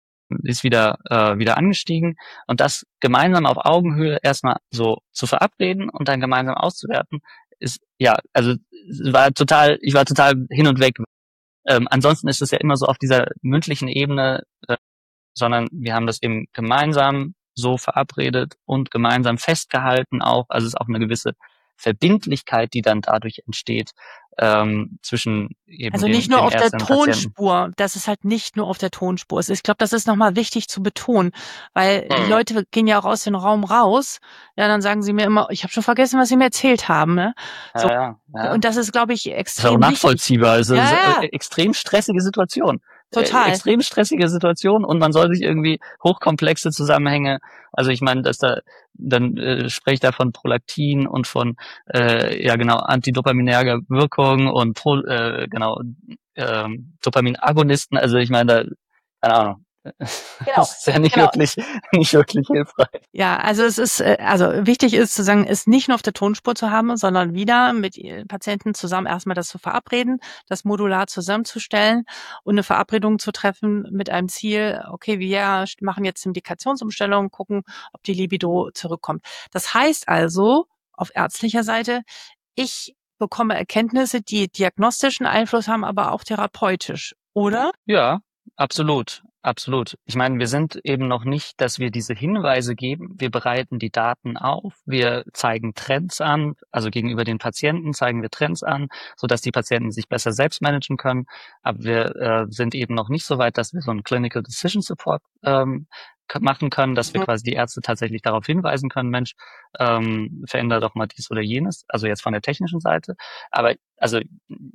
S2: ist wieder äh, wieder angestiegen und das gemeinsam auf Augenhöhe erstmal so zu verabreden und dann gemeinsam auszuwerten, ist ja, also war total, ich war total hin und weg. Ähm, ansonsten ist es ja immer so auf dieser mündlichen Ebene, äh, sondern wir haben das eben gemeinsam so verabredet und gemeinsam festgehalten auch. Also es ist auch eine gewisse Verbindlichkeit, die dann dadurch entsteht ähm, zwischen eben
S1: Also
S2: den,
S1: nicht nur
S2: den
S1: auf der
S2: Ärzten und Patienten.
S1: Tonspur, dass es halt nicht nur auf der Tonspur ist. Ich glaube, das ist nochmal wichtig zu betonen, weil
S2: Hm.
S1: die Leute gehen ja auch aus dem Raum raus. Ja, dann sagen sie mir immer, ich habe schon vergessen, was sie mir erzählt haben. Ne? So.
S2: Ja, ja, ja.
S1: Und das ist, glaube ich,
S2: Das ist auch
S1: extrem wichtig.
S2: nachvollziehbar. Also
S1: Ja,
S2: es ist
S1: ja.
S2: eine extrem stressige Situation.
S1: Total.
S2: Äh, extrem stressige Situation und man soll sich irgendwie hochkomplexe Zusammenhänge, also ich meine, dass da dann äh, spreche ich da von Prolaktin und von äh, ja genau antidopaminerger Wirkung und Pro, äh, genau äh, Dopaminagonisten, also ich meine, da keine Ahnung.
S1: Genau,
S2: das ist ja nicht
S1: genau.
S2: wirklich nicht wirklich hilfreich.
S1: Ja, also es ist, äh, also wichtig ist zu sagen, es nicht nur auf der Tonspur zu haben, sondern wieder mit Patienten zusammen erstmal das zu verabreden, das modular zusammenzustellen und eine Verabredung zu treffen mit einem Ziel, okay, wir machen jetzt eine Indikationsumstellung, gucken, ob die Libido zurückkommt. Das heißt also, auf ärztlicher Seite, ich bekomme Erkenntnisse, die diagnostischen Einfluss haben, aber auch therapeutisch, oder?
S2: Ja, absolut. Absolut. Ich meine, wir sind eben noch nicht, dass wir diese Hinweise geben. Wir bereiten die Daten auf. Wir zeigen Trends an. Also gegenüber den Patienten zeigen wir Trends an, sodass die Patienten sich besser selbst managen können. Aber wir äh, sind eben noch nicht so weit, dass wir so einen Clinical Decision Support ähm, machen können, dass wir quasi die Ärzte tatsächlich darauf hinweisen können, Mensch, ähm, verändere doch mal dies oder jenes. Also jetzt von der technischen Seite. Aber also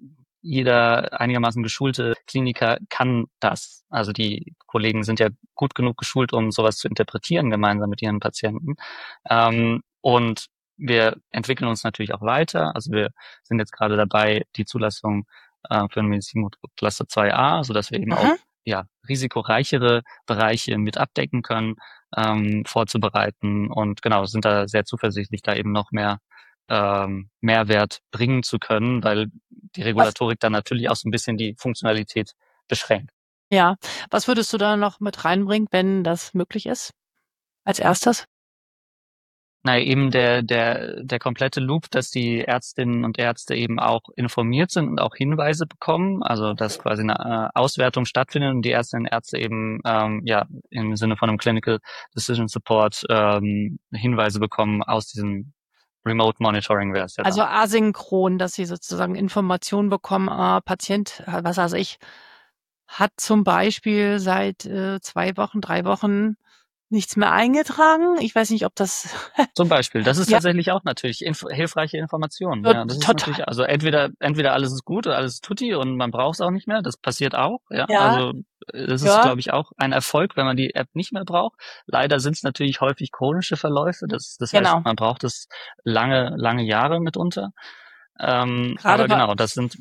S2: jeder einigermaßen geschulte Kliniker kann das. Also die Kollegen sind ja gut genug geschult, um sowas zu interpretieren gemeinsam mit ihren Patienten. Ähm, und wir entwickeln uns natürlich auch weiter. Also wir sind jetzt gerade dabei, die Zulassung äh, für ein Medizinprodukt Klasse zwei a, sodass wir eben auch
S1: Mhm.
S2: ja risikoreichere Bereiche mit abdecken können, ähm, vorzubereiten. Und genau, sind da sehr zuversichtlich, da eben noch mehr ähm, Mehrwert bringen zu können, weil die
S1: Was,
S2: Regulatorik dann natürlich auch so ein bisschen die Funktionalität beschränkt.
S1: ja, was würdest du da noch mit reinbringen, wenn das möglich ist? Als erstes?
S2: Na, eben der, der, der komplette Loop, dass die Ärztinnen und Ärzte eben auch informiert sind und auch Hinweise bekommen, also dass quasi eine äh, Auswertung stattfindet und die Ärztinnen und Ärzte eben ähm, ja im Sinne von einem Clinical Decision Support ähm, Hinweise bekommen aus diesem Remote Monitoring wäre es ja
S1: Also
S2: dann.
S1: asynchron, dass sie sozusagen Informationen bekommen, äh, Patient, äh, was weiß ich, hat zum Beispiel seit äh, zwei Wochen, drei Wochen nichts mehr eingetragen. Ich weiß nicht, ob das
S2: Zum Beispiel, das ist
S1: ja
S2: tatsächlich auch natürlich inf hilfreiche Informationen.
S1: wird
S2: Ja, das ist
S1: total.
S2: natürlich, also entweder entweder alles ist gut oder alles ist tutti und man braucht es auch nicht mehr. Das passiert auch. Ja,
S1: Ja,
S2: also äh, das ist,
S1: ja,
S2: glaube ich, auch ein Erfolg, wenn man die App nicht mehr braucht. Leider sind es natürlich häufig chronische Verläufe. Das, das heißt,
S1: genau.
S2: man braucht es lange, lange Jahre mitunter. Ähm,
S1: Gerade
S2: aber
S1: bei,
S2: genau, das sind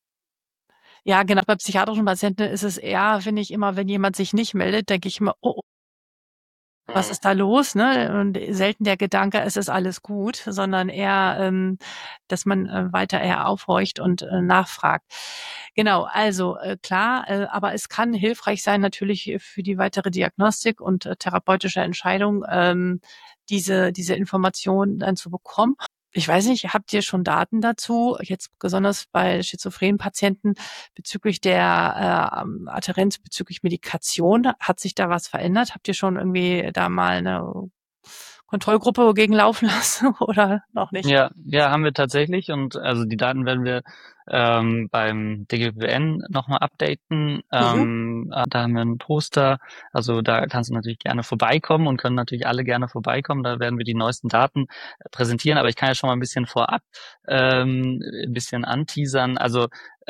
S1: ja, genau, bei psychiatrischen Patienten ist es eher, finde ich immer, wenn jemand sich nicht meldet, denke ich immer, oh, was ist da los, ne? Und selten der Gedanke, es ist alles gut, sondern eher, ähm, dass man äh, weiter eher aufhorcht und äh, nachfragt. Genau, also äh, klar, äh, aber es kann hilfreich sein natürlich für die weitere Diagnostik und äh, therapeutische Entscheidung, ähm, diese diese Informationen dann zu bekommen. Ich weiß nicht, habt ihr schon Daten dazu, jetzt besonders bei schizophrenen Patienten bezüglich der äh, Adhärenz, bezüglich Medikation? Hat sich da was verändert? Habt ihr schon irgendwie da mal eine Kontrollgruppe gegenlaufen lassen oder noch nicht?
S2: Ja, ja, haben wir tatsächlich und also die Daten werden wir ähm, beim D G B N nochmal updaten.
S1: Mhm.
S2: Ähm, äh, da haben wir ein Poster, also da kannst du natürlich gerne vorbeikommen und können natürlich alle gerne vorbeikommen. Da werden wir die neuesten Daten äh, präsentieren, aber ich kann ja schon mal ein bisschen vorab ähm, ein bisschen anteasern. Also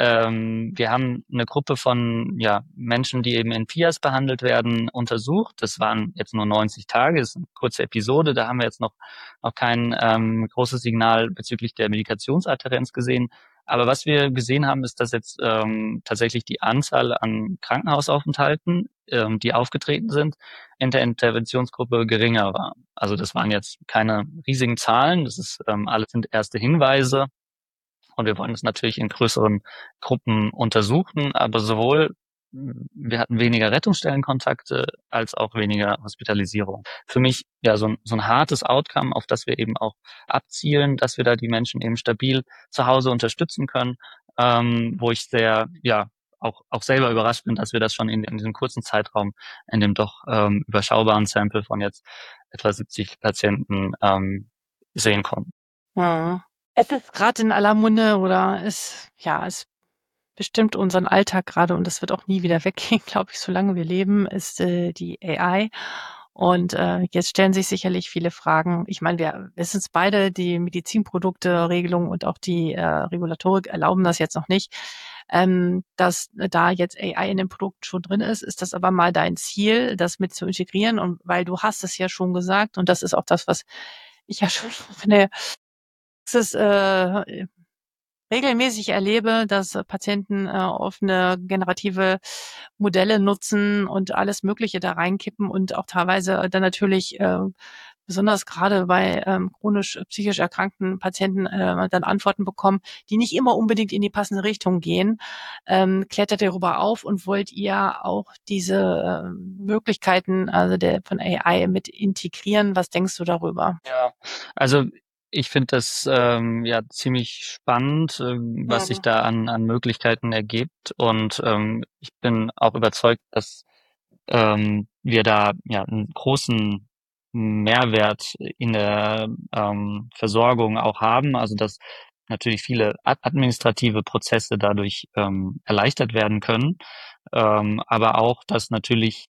S2: ähm, wir haben eine Gruppe von ja Menschen, die eben in P I A S behandelt werden, untersucht. Das waren jetzt nur neunzig Tage, das ist eine kurze Episode. Da haben wir jetzt noch noch kein ähm, großes Signal bezüglich der Medikationsadhärenz gesehen. Aber was wir gesehen haben, ist, dass jetzt ähm, tatsächlich die Anzahl an Krankenhausaufenthalten, ähm, die aufgetreten sind, in der Interventionsgruppe geringer war. Also das waren jetzt keine riesigen Zahlen, das ist ähm, alles sind erste Hinweise. Und wir wollen es natürlich in größeren Gruppen untersuchen, aber sowohl wir hatten weniger Rettungsstellenkontakte als auch weniger Hospitalisierung. Für mich ja so ein, so ein hartes Outcome, auf das wir eben auch abzielen, dass wir da die Menschen eben stabil zu Hause unterstützen können, ähm, wo ich sehr, ja, auch, auch selber überrascht bin, dass wir das schon in, in diesem kurzen Zeitraum in dem doch ähm, überschaubaren Sample von jetzt etwa siebzig Patienten ähm, sehen konnten.
S1: Mhm. Es ist gerade in aller Munde oder es, ja, es bestimmt unseren Alltag gerade und das wird auch nie wieder weggehen, glaube ich, solange wir leben, ist äh, die A I. Und äh, jetzt stellen sich sicherlich viele Fragen. Ich meine, wir wissen es beide, die Medizinprodukte-Regelung und auch die äh, Regulatorik erlauben das jetzt noch nicht. Ähm, dass da jetzt A I in dem Produkt schon drin ist, ist das aber mal dein Ziel, das mit zu integrieren. Und weil du hast es ja schon gesagt, und das ist auch das, was ich ja schon finde, es ist äh, regelmäßig erlebe, dass äh, Patienten äh, offene generative Modelle nutzen und alles Mögliche da reinkippen und auch teilweise dann natürlich äh, besonders gerade bei ähm, chronisch äh, psychisch erkrankten Patienten äh, dann Antworten bekommen, die nicht immer unbedingt in die passende Richtung gehen. Ähm, klettert ihr darüber auf und wollt ihr auch diese äh, Möglichkeiten also der von A I mit integrieren? Was denkst du darüber?
S2: Ja, also ich finde das ähm, ja ziemlich spannend, ähm, was sich
S1: Mhm.
S2: da an, an Möglichkeiten ergibt. Und ähm, ich bin auch überzeugt, dass ähm, wir da ja einen großen Mehrwert in der ähm, Versorgung auch haben. Also dass natürlich viele ad- administrative Prozesse dadurch ähm, erleichtert werden können, ähm, aber auch, dass natürlich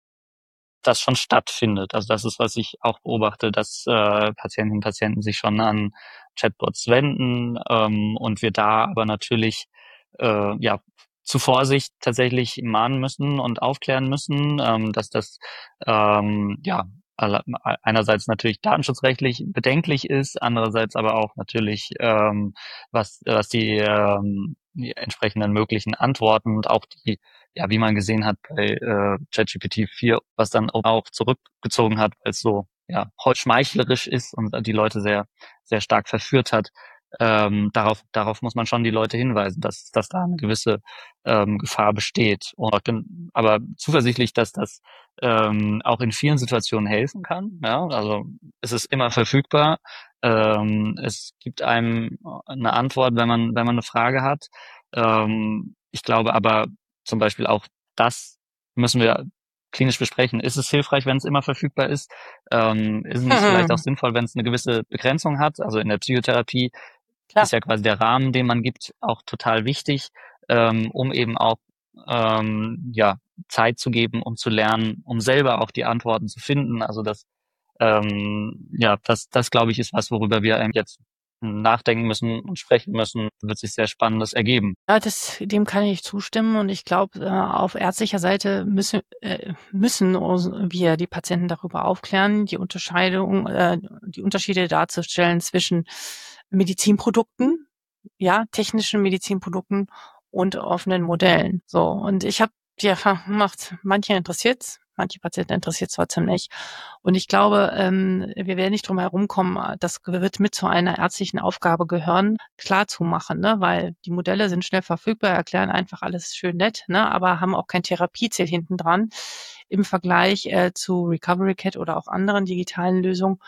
S2: das schon stattfindet. Also das ist, was ich auch beobachte, dass äh, Patientinnen und Patienten sich schon an Chatbots wenden ähm, und wir da aber natürlich äh, ja zu Vorsicht tatsächlich mahnen müssen und aufklären müssen, ähm, dass das ähm, ja einerseits natürlich datenschutzrechtlich bedenklich ist, andererseits aber auch natürlich ähm, was was die, ähm, die entsprechenden möglichen Antworten und auch die, ja, wie man gesehen hat bei äh, ChatGPT vier, was dann auch zurückgezogen hat, weil es so ja schmeichlerisch ist und die Leute sehr sehr stark verführt hat. Ähm, darauf darauf muss man schon die Leute hinweisen, dass dass da eine gewisse ähm, Gefahr besteht. Und, aber zuversichtlich, dass das ähm, auch in vielen Situationen helfen kann. Ja, also es ist immer verfügbar. Ähm, es gibt einem eine Antwort, wenn man wenn man eine Frage hat. Ähm, ich glaube aber zum Beispiel auch, das müssen wir klinisch besprechen. Ist es hilfreich, wenn es immer verfügbar ist? Ähm, ist es nicht vielleicht auch sinnvoll, wenn es eine gewisse Begrenzung hat? Also in der Psychotherapie
S1: Klar.
S2: ist ja quasi der Rahmen, den man gibt, auch total wichtig, ähm, um eben auch ähm, ja Zeit zu geben, um zu lernen, um selber auch die Antworten zu finden. Also das, ähm, ja, das, das glaube ich, ist was, worüber wir jetzt nachdenken müssen und sprechen müssen. Wird sich sehr Spannendes ergeben.
S1: Ja, das, dem kann ich zustimmen und ich glaube, äh, auf ärztlicher Seite müssen äh, müssen wir die Patienten darüber aufklären, die Unterscheidung, äh, die Unterschiede darzustellen zwischen Medizinprodukten, ja, technischen Medizinprodukten und offenen Modellen. So, und ich habe die Erfahrung gemacht, manche interessiert's, manche Patienten interessiert es trotzdem nicht. Und ich glaube, ähm, wir werden nicht drum herum kommen, das wird mit zu einer ärztlichen Aufgabe gehören, klar zu machen, ne? Weil die Modelle sind schnell verfügbar, erklären einfach alles schön nett, ne? Aber haben auch kein Therapieziel hinten dran im Vergleich äh, zu Recovery Cat oder auch anderen digitalen Lösungen.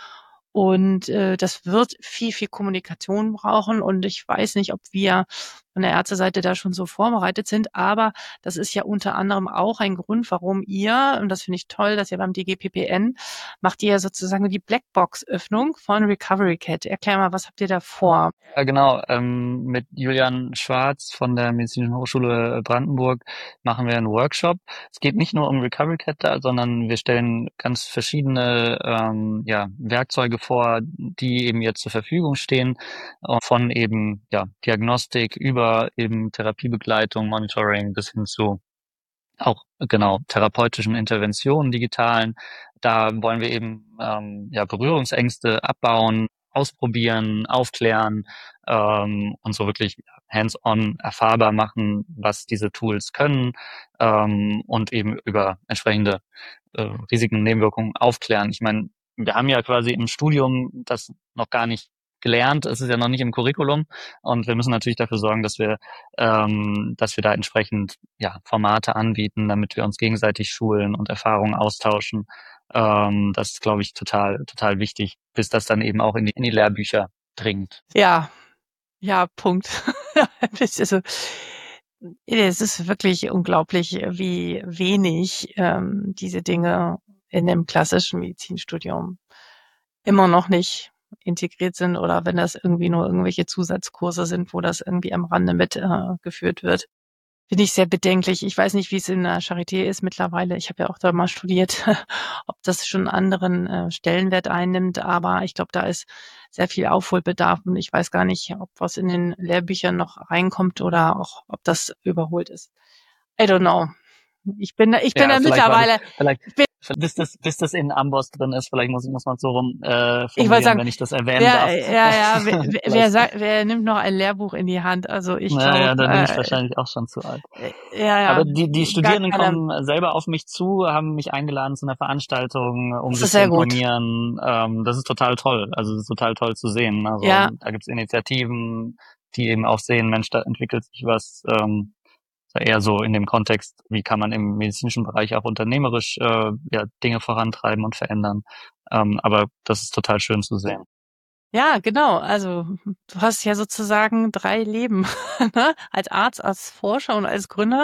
S1: Und äh, das wird viel, viel Kommunikation brauchen. Und ich weiß nicht, ob wir von der Ärzteseite da schon so vorbereitet sind. Aber das ist ja unter anderem auch ein Grund, warum ihr, und das finde ich toll, dass ihr beim D G P P N macht ihr ja sozusagen die Blackbox-Öffnung von Recovery Cat. Erklär mal, was habt ihr da vor?
S2: Ja, genau. Ähm, mit Julian Schwarz von der Medizinischen Hochschule Brandenburg machen wir einen Workshop. Es geht nicht nur um Recovery Cat da, sondern wir stellen ganz verschiedene ähm, ja, Werkzeuge vor, die eben jetzt zur Verfügung stehen, von eben ja Diagnostik über eben Therapiebegleitung, Monitoring bis hin zu auch genau therapeutischen Interventionen, digitalen. Da wollen wir eben ähm, ja Berührungsängste abbauen, ausprobieren, aufklären ähm, und so wirklich hands-on erfahrbar machen, was diese Tools können ähm, und eben über entsprechende äh, Risiken, Nebenwirkungen aufklären. Ich meine, wir haben ja quasi im Studium das noch gar nicht gelernt. Es ist ja noch nicht im Curriculum und wir müssen natürlich dafür sorgen, dass wir, ähm, dass wir da entsprechend ja Formate anbieten, damit wir uns gegenseitig schulen und Erfahrungen austauschen. Ähm, das ist, glaube ich, total, total wichtig, bis das dann eben auch in die, in die Lehrbücher dringt.
S1: Ja, ja, Punkt. Also, es ist wirklich unglaublich, wie wenig ähm, diese Dinge in dem klassischen Medizinstudium immer noch nicht integriert sind oder wenn das irgendwie nur irgendwelche Zusatzkurse sind, wo das irgendwie am Rande mitgeführt äh, wird. Finde ich sehr bedenklich. Ich weiß nicht, wie es in der Charité ist mittlerweile. Ich habe ja auch da mal studiert, ob das schon einen anderen äh, Stellenwert einnimmt. Aber ich glaube, da ist sehr viel Aufholbedarf. Und ich weiß gar nicht, ob was in den Lehrbüchern noch reinkommt oder auch, ob das überholt ist. I don't know. Ich bin da, ich bin
S2: Ja,
S1: da
S2: vielleicht
S1: mittlerweile.
S2: warte, vielleicht,
S1: ich bin,
S2: bis das, bis das in Amboss drin ist, vielleicht muss, muss man es so rum äh,
S1: ich wollte
S2: formulieren,
S1: sagen,
S2: wenn ich das erwähnen
S1: wer,
S2: darf.
S1: ja, ja, wer, wer, wer, sagt, wer nimmt noch ein Lehrbuch in die Hand? Also ich glaube,
S2: naja, da bin ich
S1: äh,
S2: wahrscheinlich auch schon zu alt.
S1: ja, ja,
S2: Aber die, die
S1: gar
S2: Studierenden
S1: keiner.
S2: kommen selber auf mich zu, haben mich eingeladen zu einer Veranstaltung, um
S1: Das
S2: sich
S1: ist
S2: zu
S1: sehr gut.
S2: informieren. Ähm, das ist total toll. Also das ist total toll zu sehen. Also
S1: Ja,
S2: da gibt's Initiativen, die eben auch sehen, Mensch, da entwickelt sich was. Ähm, eher so in dem Kontext, wie kann man im medizinischen Bereich auch unternehmerisch äh, ja, Dinge vorantreiben und verändern. Ähm, aber das ist total schön zu sehen.
S1: ja, genau. Also du hast ja sozusagen drei Leben, ne? Als Arzt, als Forscher und als Gründer.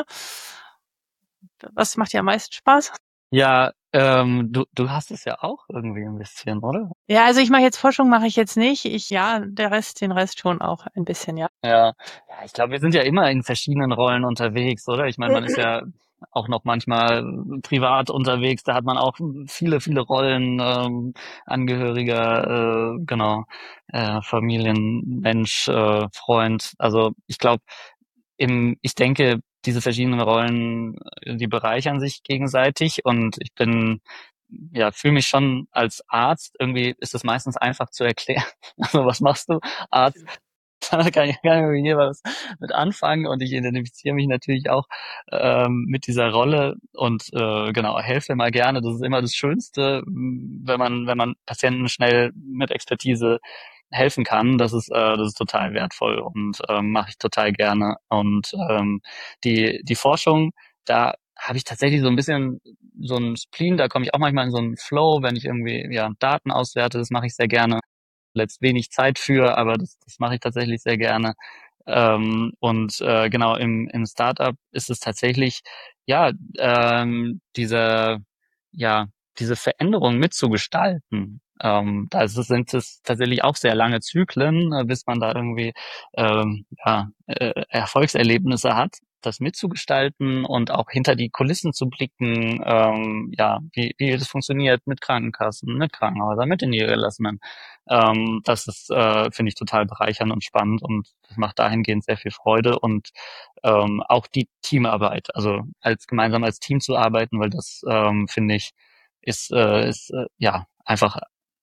S1: Was macht dir am meisten Spaß?
S2: Ja, ähm, du, du hast es ja auch irgendwie ein bisschen, oder?
S1: Ja, also ich mache jetzt Forschung, mache ich jetzt nicht. Ich ja, der Rest, den Rest schon auch ein bisschen, ja.
S2: Ja, ja, ich glaube, wir sind ja immer in verschiedenen Rollen unterwegs, oder? Ich meine, man ist ja auch noch manchmal privat unterwegs, da hat man auch viele, viele Rollen, ähm, Angehöriger, äh, genau, äh, Familienmensch, äh, Freund. Also ich glaube, im, ich denke, diese verschiedenen Rollen, die bereichern sich gegenseitig und ich bin, ja, fühle mich schon als Arzt. Irgendwie ist es meistens einfach zu erklären. Also was machst du? Arzt. Da kann ich, kann ich hier was mit anfangen und ich identifiziere mich natürlich auch ähm, mit dieser Rolle und äh, genau, helfe immer gerne. Das ist immer das Schönste, wenn man, wenn man Patienten schnell mit Expertise helfen kann. Das ist, äh, das ist total wertvoll und ähm, mache ich total gerne. Und ähm, die, die Forschung, da habe ich tatsächlich so ein bisschen so ein Spleen, da komme ich auch manchmal in so einen Flow, wenn ich irgendwie ja Daten auswerte, das mache ich sehr gerne. Letzt wenig Zeit für, aber das, das mache ich tatsächlich sehr gerne. Ähm, und äh, genau, im, im Startup ist es tatsächlich, ja, ähm, diese, ja, diese Veränderung mitzugestalten. Ähm, da ist es, sind es tatsächlich auch sehr lange Zyklen, äh, bis man da irgendwie ähm, ja, äh, Erfolgserlebnisse hat, das mitzugestalten und auch hinter die Kulissen zu blicken, ähm, ja, wie, wie das funktioniert mit Krankenkassen, mit Krankenhäusern, mit den Niedergelassenen. Ähm, das ist, äh, finde ich, total bereichernd und spannend und das macht dahingehend sehr viel Freude und ähm, auch die Teamarbeit, also als gemeinsam als Team zu arbeiten, weil das ähm, finde ich ist, äh, ist äh, ja einfach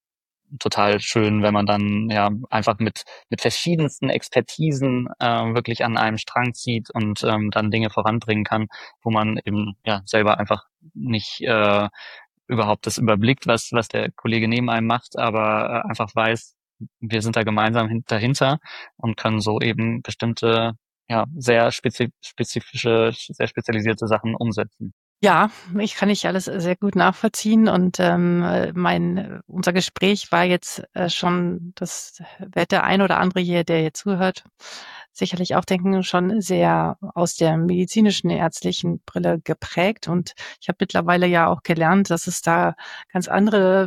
S2: total schön, wenn man dann ja einfach mit mit verschiedensten Expertisen äh, wirklich an einem Strang zieht und ähm, dann Dinge voranbringen kann, wo man eben ja selber einfach nicht äh, überhaupt das überblickt, was was der Kollege neben einem macht, aber äh, einfach weiß, wir sind da gemeinsam hin dahinter und können so eben bestimmte ja sehr spezi spezifische, sehr spezialisierte Sachen umsetzen.
S1: Ja, ich kann nicht alles sehr gut nachvollziehen und ähm, mein unser Gespräch war jetzt äh, schon, das wird der ein oder andere hier, der hier zuhört, sicherlich auch denken, schon sehr aus der medizinischen, ärztlichen Brille geprägt. Und ich habe mittlerweile ja auch gelernt, dass es da ganz andere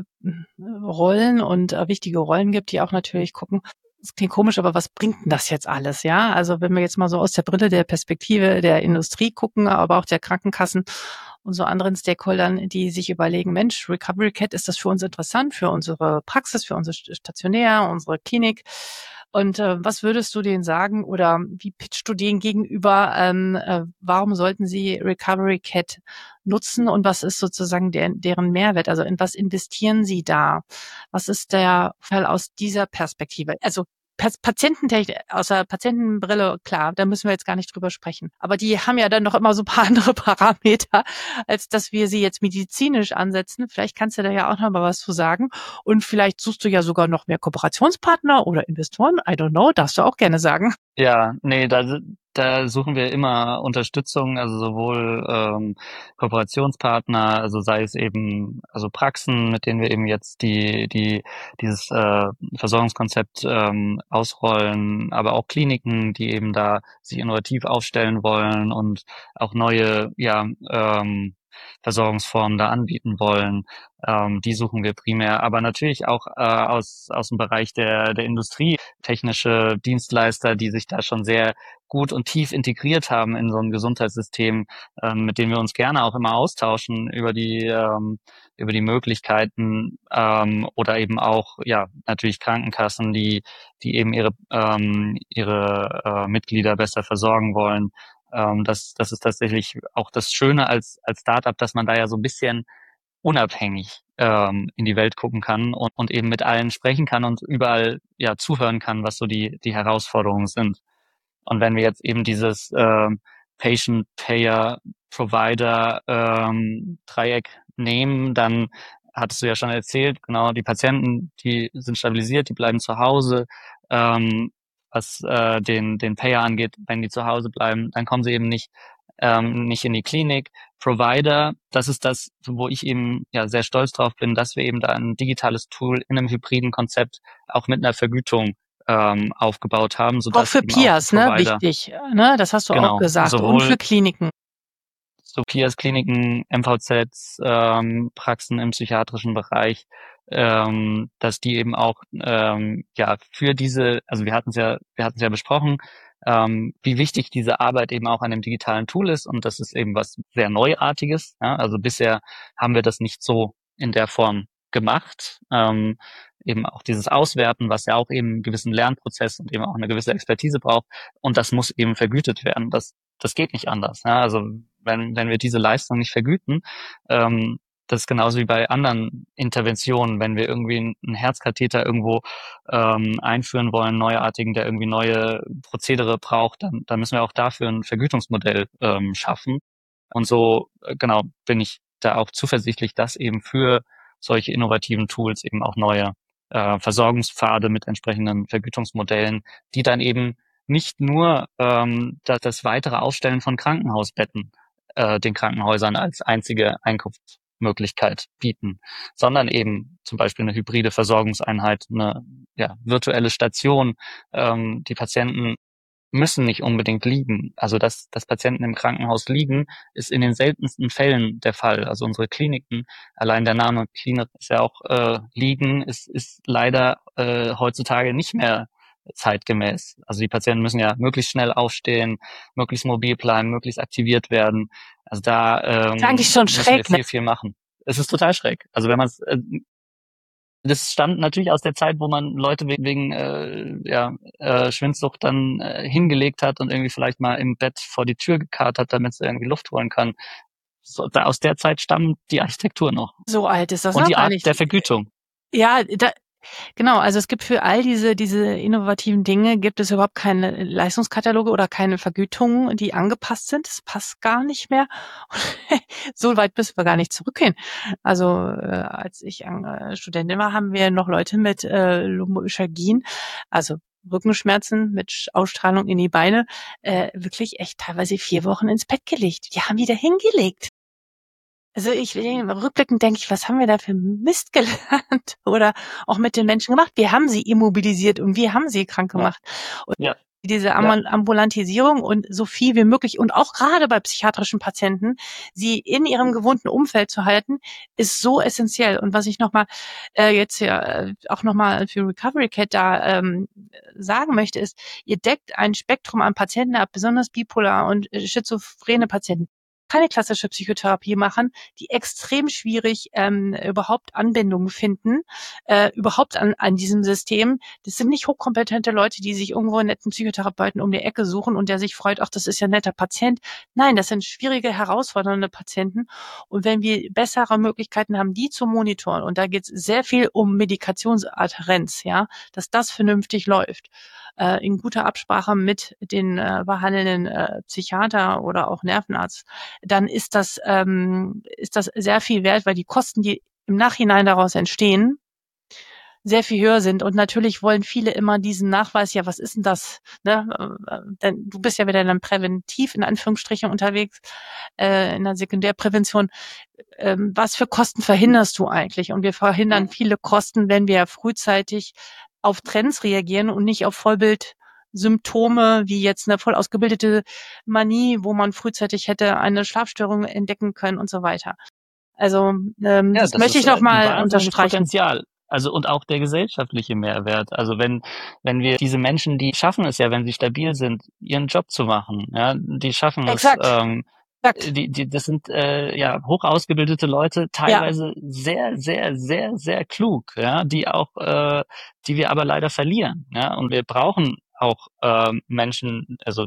S1: Rollen und äh, wichtige Rollen gibt, die auch natürlich gucken, das klingt komisch, aber was bringt denn das jetzt alles, ja? Also wenn wir jetzt mal so aus der Brille der Perspektive der Industrie gucken, aber auch der Krankenkassen und so anderen Stakeholdern, die sich überlegen, Mensch, Recovery Cat, ist das für uns interessant, für unsere Praxis, für unsere Stationär, unsere Klinik? Und äh, was würdest du denen sagen oder wie pitchst du denen gegenüber, ähm, äh, warum sollten sie Recovery Cat nutzen und was ist sozusagen der, deren Mehrwert? Also in was investieren sie da? Was ist der Fall aus dieser Perspektive? Also Patiententechnik, aus der Patientenbrille, klar, da müssen wir jetzt gar nicht drüber sprechen. Aber die haben ja dann noch immer so ein paar andere Parameter, als dass wir sie jetzt medizinisch ansetzen. Vielleicht kannst du da ja auch noch mal was zu sagen. Und vielleicht suchst du ja sogar noch mehr Kooperationspartner oder Investoren. I don't know, darfst du auch gerne sagen.
S2: Ja, nee, da, da suchen wir immer Unterstützung, also sowohl ähm, Kooperationspartner, also sei es eben also Praxen, mit denen wir eben jetzt die die dieses äh, Versorgungskonzept ähm, ausrollen, aber auch Kliniken, die eben da sich innovativ aufstellen wollen und auch neue ja ähm, Versorgungsformen da anbieten wollen. Ähm, die suchen wir primär, aber natürlich auch äh, aus aus dem Bereich der der Industrie, technische Dienstleister, die sich da schon sehr gut und tief integriert haben in so ein Gesundheitssystem, ähm, mit dem wir uns gerne auch immer austauschen über die ähm, über die Möglichkeiten ähm, oder eben auch ja natürlich Krankenkassen, die die eben ihre ähm, ihre äh, Mitglieder besser versorgen wollen. Ähm, das das ist tatsächlich auch das Schöne als als Startup, dass man da ja so ein bisschen unabhängig ähm, in die Welt gucken kann und, und eben mit allen sprechen kann und überall ja zuhören kann, was so die die Herausforderungen sind. Und wenn wir jetzt eben dieses ähm, Patient, Payer, Provider ähm, Dreieck nehmen, dann hattest du ja schon erzählt, genau, die Patienten, die sind stabilisiert, die bleiben zu Hause. Ähm, was äh, den den Payer angeht, wenn die zu Hause bleiben, dann kommen sie eben nicht ähm, nicht in die Klinik. Provider, das ist das, wo ich eben ja sehr stolz drauf bin, dass wir eben da ein digitales Tool in einem hybriden Konzept auch mit einer Vergütung ähm, aufgebaut haben,
S1: Auch
S2: sodass
S1: für
S2: eben auch die
S1: P I A S, ne,
S2: Provider,
S1: wichtig, ne? Das hast du auch
S2: genau,
S1: gesagt. Und
S2: sowohl
S1: für Kliniken.
S2: so P I A S-Kliniken, M V Zs, ähm, Praxen im psychiatrischen Bereich, ähm, dass die eben auch ähm, ja für diese, also wir hatten es ja, wir hatten es ja besprochen, ähm, wie wichtig diese Arbeit eben auch an dem digitalen Tool ist und das ist eben was sehr Neuartiges. Ja? Also bisher haben wir das nicht so in der Form gemacht. Ähm, eben auch dieses Auswerten, was ja auch eben einen gewissen Lernprozess und eben auch eine gewisse Expertise braucht. Und das muss eben vergütet werden. Das, das geht nicht anders. Ja? Also wenn, wenn wir diese Leistung nicht vergüten, ähm, das ist genauso wie bei anderen Interventionen, wenn wir irgendwie einen Herzkatheter irgendwo ähm, einführen wollen, neuartigen, der irgendwie neue Prozedere braucht, dann, dann müssen wir auch dafür ein Vergütungsmodell ähm, schaffen. Und so, äh, genau, bin ich da auch zuversichtlich, dass eben für solche innovativen Tools eben auch neue äh, Versorgungspfade mit entsprechenden Vergütungsmodellen, die dann eben nicht nur ähm, das, das weitere Aufstellen von Krankenhausbetten äh, den Krankenhäusern als einzige Einkunftsmöglichkeit bieten, sondern eben zum Beispiel eine hybride Versorgungseinheit, eine ja, virtuelle Station. Ähm, die Patienten müssen nicht unbedingt liegen. Also dass, dass Patienten im Krankenhaus liegen, ist in den seltensten Fällen der Fall. Also unsere Kliniken, allein der Name Klinik ist ja auch äh, liegen, ist, ist leider äh, heutzutage nicht mehr zeitgemäß. Also die Patienten müssen ja möglichst schnell aufstehen, möglichst mobil bleiben, möglichst aktiviert werden. Also da ähm,
S1: ist eigentlich schon
S2: müssen
S1: schräg,
S2: wir viel,
S1: ne?
S2: viel machen. Es ist total schräg. Also wenn man es äh, das stammt natürlich aus der Zeit, wo man Leute wegen, wegen äh, ja, äh, Schwindsucht dann äh, hingelegt hat und irgendwie vielleicht mal im Bett vor die Tür gekarrt hat, damit sie irgendwie Luft holen kann. So, da, aus der Zeit stammt die Architektur noch.
S1: So alt ist das
S2: Und
S1: noch
S2: die
S1: gar
S2: Art
S1: nicht.
S2: der Vergütung.
S1: Ja, da, genau. Also es gibt für all diese diese innovativen Dinge gibt es überhaupt keine Leistungskataloge oder keine Vergütungen, die angepasst sind. Das passt gar nicht mehr. So weit müssen wir gar nicht zurückgehen. Also äh, als ich äh, Studentin war, haben wir noch Leute mit äh, Lumbalgien, also Rückenschmerzen mit Ausstrahlung in die Beine, äh, wirklich echt teilweise vier Wochen ins Bett gelegt. Die haben die da hingelegt. Also ich rückblickend denke ich, was haben wir da für Mist gelernt oder auch mit den Menschen gemacht? Wir haben sie immobilisiert und wir haben sie krank gemacht. Und
S2: Ja.
S1: diese
S2: Ja.
S1: Ambulantisierung und so viel wie möglich und auch gerade bei psychiatrischen Patienten, sie in ihrem gewohnten Umfeld zu halten, ist so essentiell. Und was ich nochmal äh, jetzt ja äh, auch nochmal für Recovery Cat da ähm, sagen möchte, ist, ihr deckt ein Spektrum an Patienten ab, besonders bipolar und äh, schizophrene Patienten. Keine klassische Psychotherapie machen, die extrem schwierig ähm, überhaupt Anbindung finden, äh, überhaupt an, an diesem System. Das sind nicht hochkompetente Leute, die sich irgendwo einen netten Psychotherapeuten um die Ecke suchen und der sich freut, ach, das ist ja ein netter Patient. Nein, das sind schwierige, herausfordernde Patienten. Und wenn wir bessere Möglichkeiten haben, die zu monitoren, und da geht es sehr viel um Medikationsadherenz, ja, dass das vernünftig läuft, äh, in guter Absprache mit den äh, behandelnden äh, Psychiater oder auch Nervenarzt, dann ist das ähm, ist das sehr viel wert, weil die Kosten, die im Nachhinein daraus entstehen, sehr viel höher sind. Und natürlich wollen viele immer diesen Nachweis, ja, was ist denn das? Ne? Denn du bist ja wieder dann präventiv in Anführungsstrichen unterwegs, äh, in der Sekundärprävention. Ähm, was für Kosten verhinderst du eigentlich? Und wir verhindern viele Kosten, wenn wir frühzeitig auf Trends reagieren und nicht auf Vollbildsymptome wie jetzt eine voll ausgebildete Manie, wo man frühzeitig hätte eine Schlafstörung entdecken können und so weiter. Also ähm,
S2: Ja,
S1: das,
S2: das
S1: möchte
S2: ist
S1: ich
S2: äh,
S1: noch
S2: ein
S1: mal
S2: wahnsinniges
S1: unterstreichen.
S2: Potenzial. Also und auch der gesellschaftliche Mehrwert. Also wenn wenn wir diese Menschen, die schaffen es ja, wenn sie stabil sind, ihren Job zu machen, ja, die schaffen
S1: Exakt.
S2: es. Ähm,
S1: Exakt.
S2: die, die, das sind äh, ja hoch ausgebildete Leute, teilweise ja. sehr, sehr, sehr, sehr klug, ja, die auch, äh, die wir aber leider verlieren, ja, und wir brauchen auch äh, Menschen, also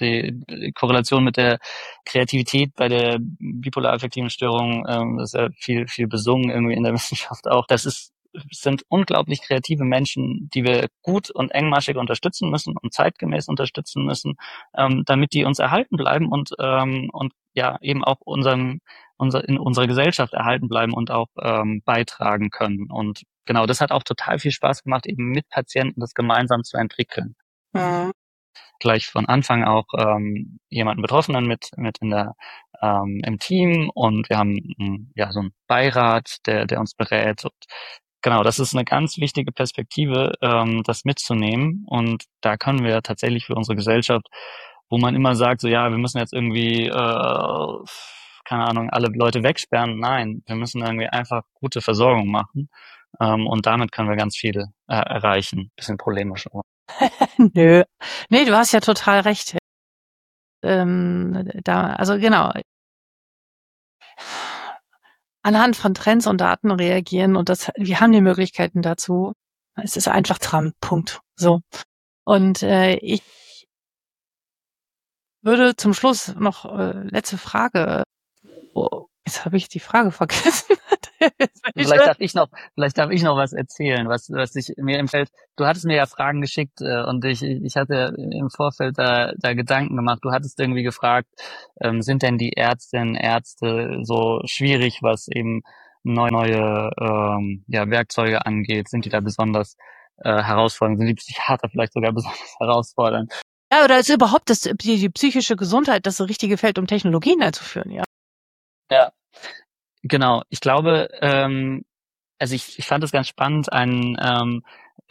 S2: die Korrelation mit der Kreativität bei der bipolar-affektiven Störung, ähm, das ist ja viel, viel besungen irgendwie in der Wissenschaft auch. Das ist, sind unglaublich kreative Menschen, die wir gut und engmaschig unterstützen müssen und zeitgemäß unterstützen müssen, ähm, damit die uns erhalten bleiben und ähm, und ja eben auch unseren unser in unserer Gesellschaft erhalten bleiben und auch ähm, beitragen können. Und genau, das hat auch total viel Spaß gemacht, eben mit Patienten das gemeinsam zu entwickeln.
S1: Mhm.
S2: Gleich von Anfang auch ähm, jemanden Betroffenen mit mit in der ähm, im Team, und wir haben ja so einen Beirat, der der uns berät. Und genau, das ist eine ganz wichtige Perspektive, ähm, das mitzunehmen, und da können wir tatsächlich für unsere Gesellschaft, wo man immer sagt, so ja, wir müssen jetzt irgendwie äh, keine Ahnung, alle Leute wegsperren. Nein, wir müssen irgendwie einfach gute Versorgung machen, ähm, und damit können wir ganz viel äh, erreichen. Bisschen polemisch, aber
S1: Nö. Nee, du hast ja total recht. Ähm, da, also genau. anhand von Trends und Daten reagieren und das, wir haben die Möglichkeiten dazu. Es ist einfach dran. Punkt. So. Und äh, ich würde zum Schluss noch äh, letzte Frage. Oh, jetzt habe ich die Frage vergessen.
S2: Vielleicht darf ich noch, vielleicht darf ich noch was erzählen, was, was sich mir im Feld. Du hattest mir ja Fragen geschickt äh, und ich, ich hatte im Vorfeld da, da Gedanken gemacht. Du hattest irgendwie gefragt, ähm, sind denn die Ärztinnen, Ärzte so schwierig, was eben neue, neue ähm, ja, Werkzeuge angeht? Sind die da besonders äh, herausfordernd? Sind die Psychiater vielleicht sogar besonders herausfordernd?
S1: Ja, oder ist überhaupt das, die, die psychische Gesundheit das richtige Feld, um Technologien einzuführen, ja?
S2: Ja, genau. Ich glaube, ähm, also ich, ich fand es ganz spannend, ein ähm,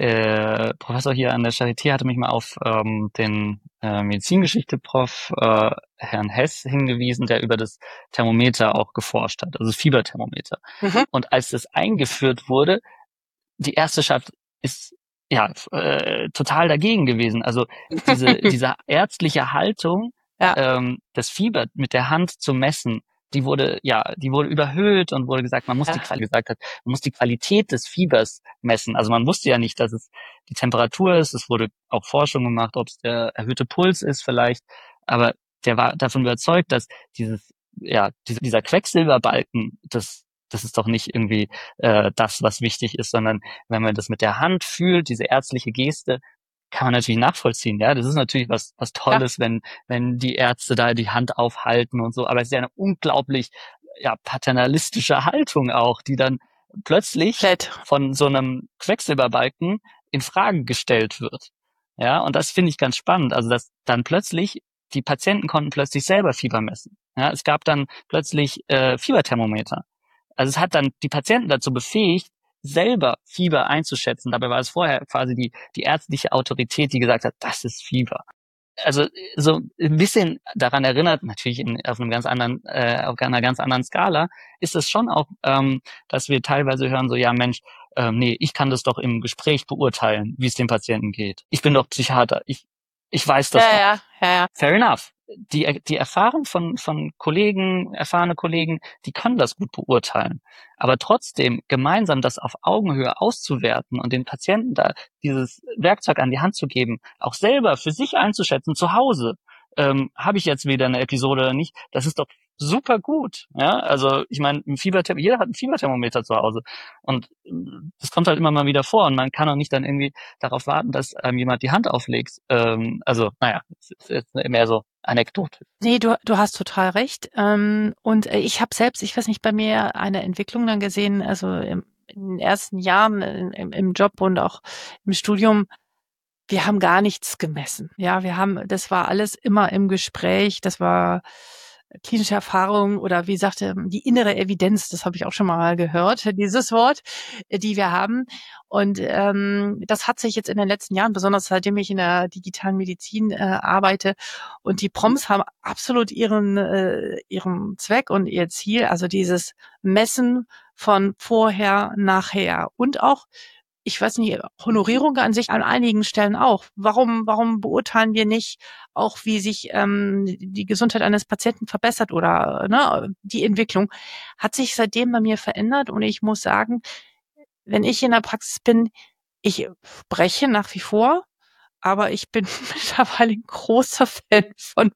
S2: äh, Professor hier an der Charité hatte mich mal auf ähm, den äh, Medizingeschichte-Prof äh, Herrn Hess hingewiesen, der über das Thermometer auch geforscht hat, also das Fieberthermometer. Mhm. Und als das eingeführt wurde, die Ärzteschaft ist ja äh, total dagegen gewesen. Also diese diese ärztliche Haltung, ja. ähm, das Fieber mit der Hand zu messen, die wurde ja, die wurde überhöht und wurde gesagt, man muss ja. die Qualität gesagt hat, man muss die Qualität des Fiebers messen. Also man wusste ja nicht, dass es die Temperatur ist. Es wurde auch Forschung gemacht, ob es der erhöhte Puls ist vielleicht. Aber der war davon überzeugt, dass dieses ja dieser Quecksilberbalken, das das ist doch nicht irgendwie äh, das, was wichtig ist, sondern wenn man das mit der Hand fühlt, diese ärztliche Geste, kann man natürlich nachvollziehen. Ja, das ist natürlich was was Tolles, ja. wenn wenn die Ärzte da die Hand aufhalten und so. Aber es ist ja eine unglaublich ja paternalistische Haltung auch, die dann plötzlich Fett. von so einem Quecksilberbalken in Frage gestellt wird. Ja, und das finde ich ganz spannend. Also dass dann plötzlich die Patienten konnten plötzlich selber Fieber messen. Ja, es gab dann plötzlich äh, Fieberthermometer. Also es hat dann die Patienten dazu befähigt, selber Fieber einzuschätzen. Dabei war es vorher quasi die, die ärztliche Autorität, die gesagt hat, das ist Fieber. Also so ein bisschen daran erinnert, natürlich in, auf einem ganz anderen, äh, auf einer ganz anderen Skala, ist es schon auch, ähm, dass wir teilweise hören, so ja Mensch, ähm, nee, ich kann das doch im Gespräch beurteilen, wie es dem Patienten geht. Ich bin doch Psychiater, ich ich weiß das
S1: ja,
S2: doch.
S1: Ja, ja, ja.
S2: Fair enough. Die, die Erfahrung von, von Kollegen, erfahrene Kollegen, die können das gut beurteilen. Aber trotzdem gemeinsam das auf Augenhöhe auszuwerten und den Patienten da dieses Werkzeug an die Hand zu geben, auch selber für sich einzuschätzen, zu Hause, ähm, habe ich jetzt wieder eine Episode oder nicht, das ist doch super gut. Ja, also ich meine, ein Fieberthermometer, jeder hat ein Fieberthermometer zu Hause und das kommt halt immer mal wieder vor und man kann auch nicht dann irgendwie darauf warten, dass einem jemand die Hand auflegt. Ähm, also naja, es ist jetzt mehr so Anekdote.
S1: Nee, du, du hast total recht. Ähm, und ich habe selbst, ich weiß nicht, bei mir eine Entwicklung dann gesehen, also im, in den ersten Jahren im, im Job und auch im Studium, wir haben gar nichts gemessen. Ja, wir haben, das war alles immer im Gespräch, das war klinische Erfahrung oder wie sagte, die innere Evidenz, das habe ich auch schon mal gehört, dieses Wort, die wir haben. Und ähm, das hat sich jetzt in den letzten Jahren, besonders seitdem ich in der digitalen Medizin äh, arbeite, und die Prompts haben absolut ihren äh, ihren Zweck und ihr Ziel, also dieses Messen von vorher, nachher und auch, ich weiß nicht, Honorierung an sich an einigen Stellen auch. Warum, warum beurteilen wir nicht auch, wie sich ähm, die Gesundheit eines Patienten verbessert oder ne, die Entwicklung hat sich seitdem bei mir verändert und ich muss sagen, wenn ich in der Praxis bin, ich spreche nach wie vor, aber ich bin mittlerweile ein großer Fan von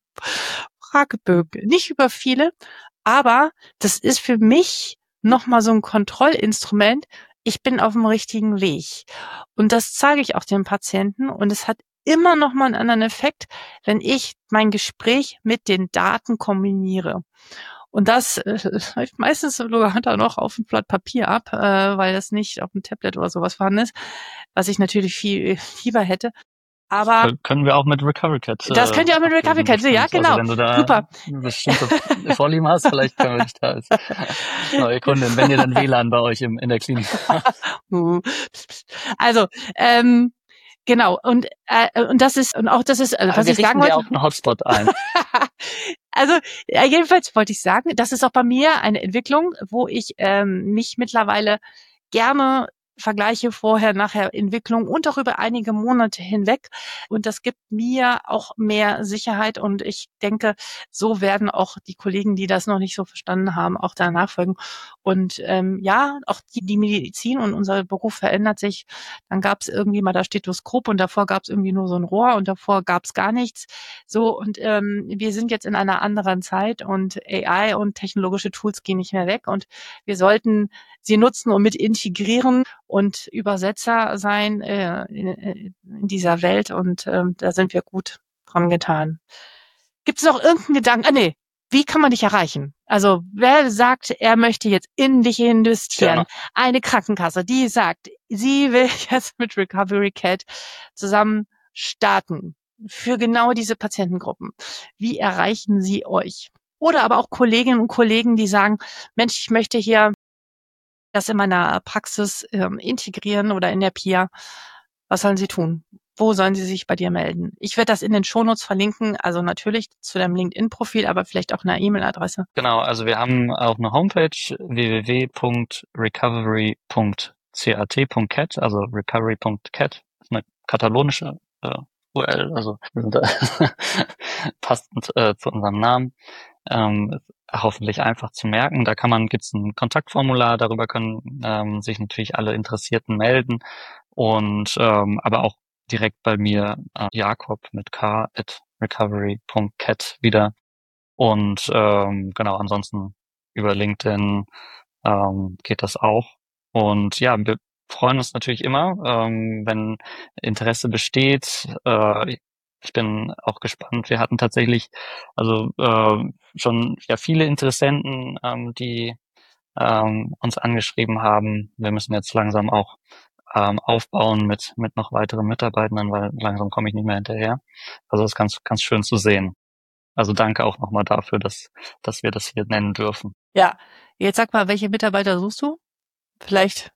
S1: Fragebögen. Nicht über viele, aber das ist für mich nochmal so ein Kontrollinstrument. Ich bin auf dem richtigen Weg. Und das zeige ich auch den Patienten. Und es hat immer noch mal einen anderen Effekt, wenn ich mein Gespräch mit den Daten kombiniere. Und das äh, läuft meistens sogar dann noch auf ein Blatt Papier ab, äh, weil das nicht auf dem Tablet oder sowas vorhanden ist, was ich natürlich viel lieber hätte. Aber
S2: das können wir auch mit Recovery Cat.
S1: Das könnt ihr auch mit Recovery Cat, ja, genau.
S2: Also wenn du da
S1: super.
S2: bestimmte Vorlieben hast, vielleicht können wir dich da als neue Kundin, wenn ihr dann W L A N bei euch im, in der Klinik habt.
S1: Also, ähm, genau, und äh, und das ist, und auch das ist, also, was ich sagen wollte.
S2: Wir auch einen Hotspot ein.
S1: Also, ja, jedenfalls wollte ich sagen, das ist auch bei mir eine Entwicklung, wo ich ähm, mich mittlerweile gerne Vergleiche vorher, nachher Entwicklung und auch über einige Monate hinweg. Und das gibt mir auch mehr Sicherheit. Und ich denke, so werden auch die Kollegen, die das noch nicht so verstanden haben, auch danach folgen. Und ähm, ja, auch die, die Medizin und unser Beruf verändert sich. Dann gab es irgendwie mal das Stethoskop und davor gab es irgendwie nur so ein Rohr und davor gab es gar nichts. So, und ähm, wir sind jetzt in einer anderen Zeit und A I und technologische Tools gehen nicht mehr weg. Und wir sollten sie nutzen und mit integrieren und Übersetzer sein äh, in, in dieser Welt. Und ähm, da sind wir gut dran getan. Gibt es noch irgendeinen Gedanken? Ah, nee. Wie kann man dich erreichen? Also wer sagt, er möchte jetzt in dich investieren?
S2: Gerne.
S1: Eine Krankenkasse, die sagt, sie will jetzt mit Recovery Cat zusammen starten für genau diese Patientengruppen. Wie erreichen sie euch? Oder aber auch Kolleginnen und Kollegen, die sagen, Mensch, ich möchte hier das in meiner Praxis ähm, integrieren oder in der P I A. Was sollen sie tun? Wo sollen sie sich bei dir melden? Ich werde das in den Shownotes verlinken, also natürlich zu deinem LinkedIn-Profil, aber vielleicht auch eine E-Mail-Adresse.
S2: Genau, also wir haben auch eine Homepage w w w punkt recovery punkt cat, also recovery punkt cat, ist eine katalonische äh, U R L, also wir sind da passend äh, zu unserem Namen. Ähm, hoffentlich einfach zu merken. Da kann man, gibt's ein Kontaktformular, darüber können ähm, sich natürlich alle Interessierten melden und ähm, aber auch direkt bei mir äh, Jakob mit k at recovery punkt cat wieder und ähm, genau, ansonsten über LinkedIn ähm, geht das auch und ja, wir freuen uns natürlich immer, ähm, wenn Interesse besteht. Äh, ich bin auch gespannt. Wir hatten tatsächlich also äh, schon ja viele Interessenten, ähm, die ähm, uns angeschrieben haben. Wir müssen jetzt langsam auch ähm, aufbauen mit mit noch weiteren Mitarbeitenden, weil langsam komme ich nicht mehr hinterher. Also das ist ganz ganz schön zu sehen. Also danke auch nochmal dafür, dass dass wir das hier nennen dürfen.
S1: Ja, jetzt sag mal, welche Mitarbeiter suchst du? Vielleicht.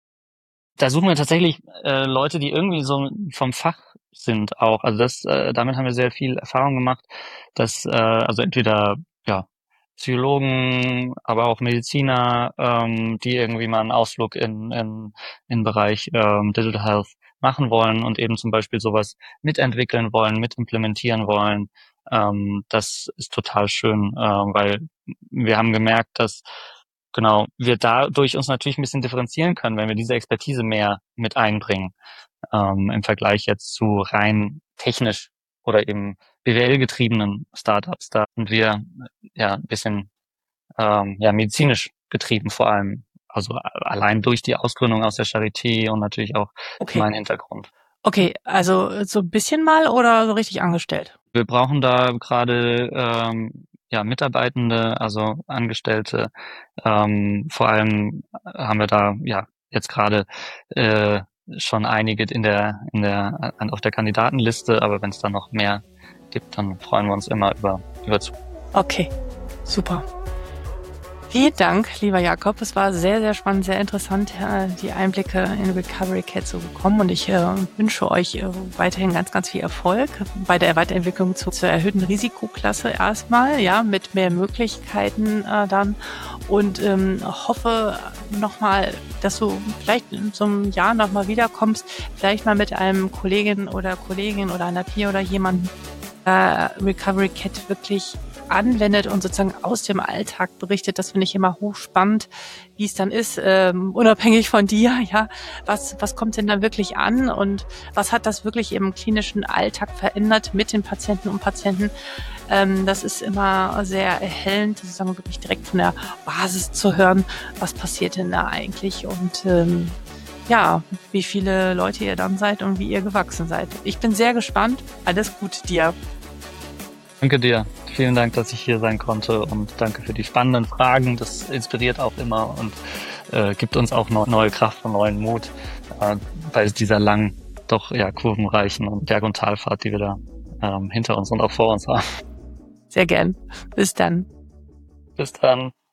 S2: Da suchen wir tatsächlich äh, Leute, die irgendwie so vom Fach sind auch. Also das, äh, damit haben wir sehr viel Erfahrung gemacht, dass äh, also entweder ja Psychologen, aber auch Mediziner, ähm, die irgendwie mal einen Ausflug in in in den Bereich ähm, Digital Health machen wollen und eben zum Beispiel sowas mitentwickeln wollen, mitimplementieren wollen. Ähm, das ist total schön, äh, weil wir haben gemerkt, dass genau wir dadurch uns natürlich ein bisschen differenzieren können, wenn wir diese Expertise mehr mit einbringen, ähm, im Vergleich jetzt zu rein technisch oder eben B W L-getriebenen Startups. Da sind wir ja ein bisschen ähm, ja medizinisch getrieben vor allem. Also allein durch die Ausgründung aus der Charité und natürlich auch
S1: Okay.
S2: mein Hintergrund.
S1: Okay, also so ein bisschen mal oder so richtig angestellt?
S2: Wir brauchen da gerade ähm, ja Mitarbeitende, also Angestellte. Ähm, vor allem haben wir da ja jetzt gerade äh, schon einige in der in der auf der Kandidatenliste, aber wenn es dann noch mehr gibt, dann freuen wir uns immer über über zu.
S1: Okay, super. Vielen Dank, lieber Jakob. Es war sehr, sehr spannend, sehr interessant, die Einblicke in Recovery Cat zu bekommen. Und ich äh, wünsche euch äh, weiterhin ganz, ganz viel Erfolg bei der Weiterentwicklung zu, zur erhöhten Risikoklasse erstmal, ja, mit mehr Möglichkeiten äh, dann. Und ähm, hoffe nochmal, dass du vielleicht in so einem Jahr nochmal wiederkommst, vielleicht mal mit einem Kollegin oder Kollegin oder einer Peer oder jemandem äh, Recovery Cat wirklich anwendet und sozusagen aus dem Alltag berichtet. Das finde ich immer hochspannend, wie es dann ist, ähm, unabhängig von dir, ja, was was kommt denn da wirklich an und was hat das wirklich im klinischen Alltag verändert mit den Patienten und Patienten. Ähm, das ist immer sehr erhellend, sozusagen wirklich direkt von der Basis zu hören, was passiert denn da eigentlich und ähm, ja, wie viele Leute ihr dann seid und wie ihr gewachsen seid. Ich bin sehr gespannt. Alles Gute dir.
S2: Danke dir. Vielen Dank, dass ich hier sein konnte und danke für die spannenden Fragen. Das inspiriert auch immer und äh, gibt uns auch noch neue Kraft und neuen Mut äh, bei dieser langen, doch ja kurvenreichen und Berg- und Talfahrt, die wir da ähm, hinter uns und auch vor uns haben.
S1: Sehr gern. Bis dann.
S2: Bis dann.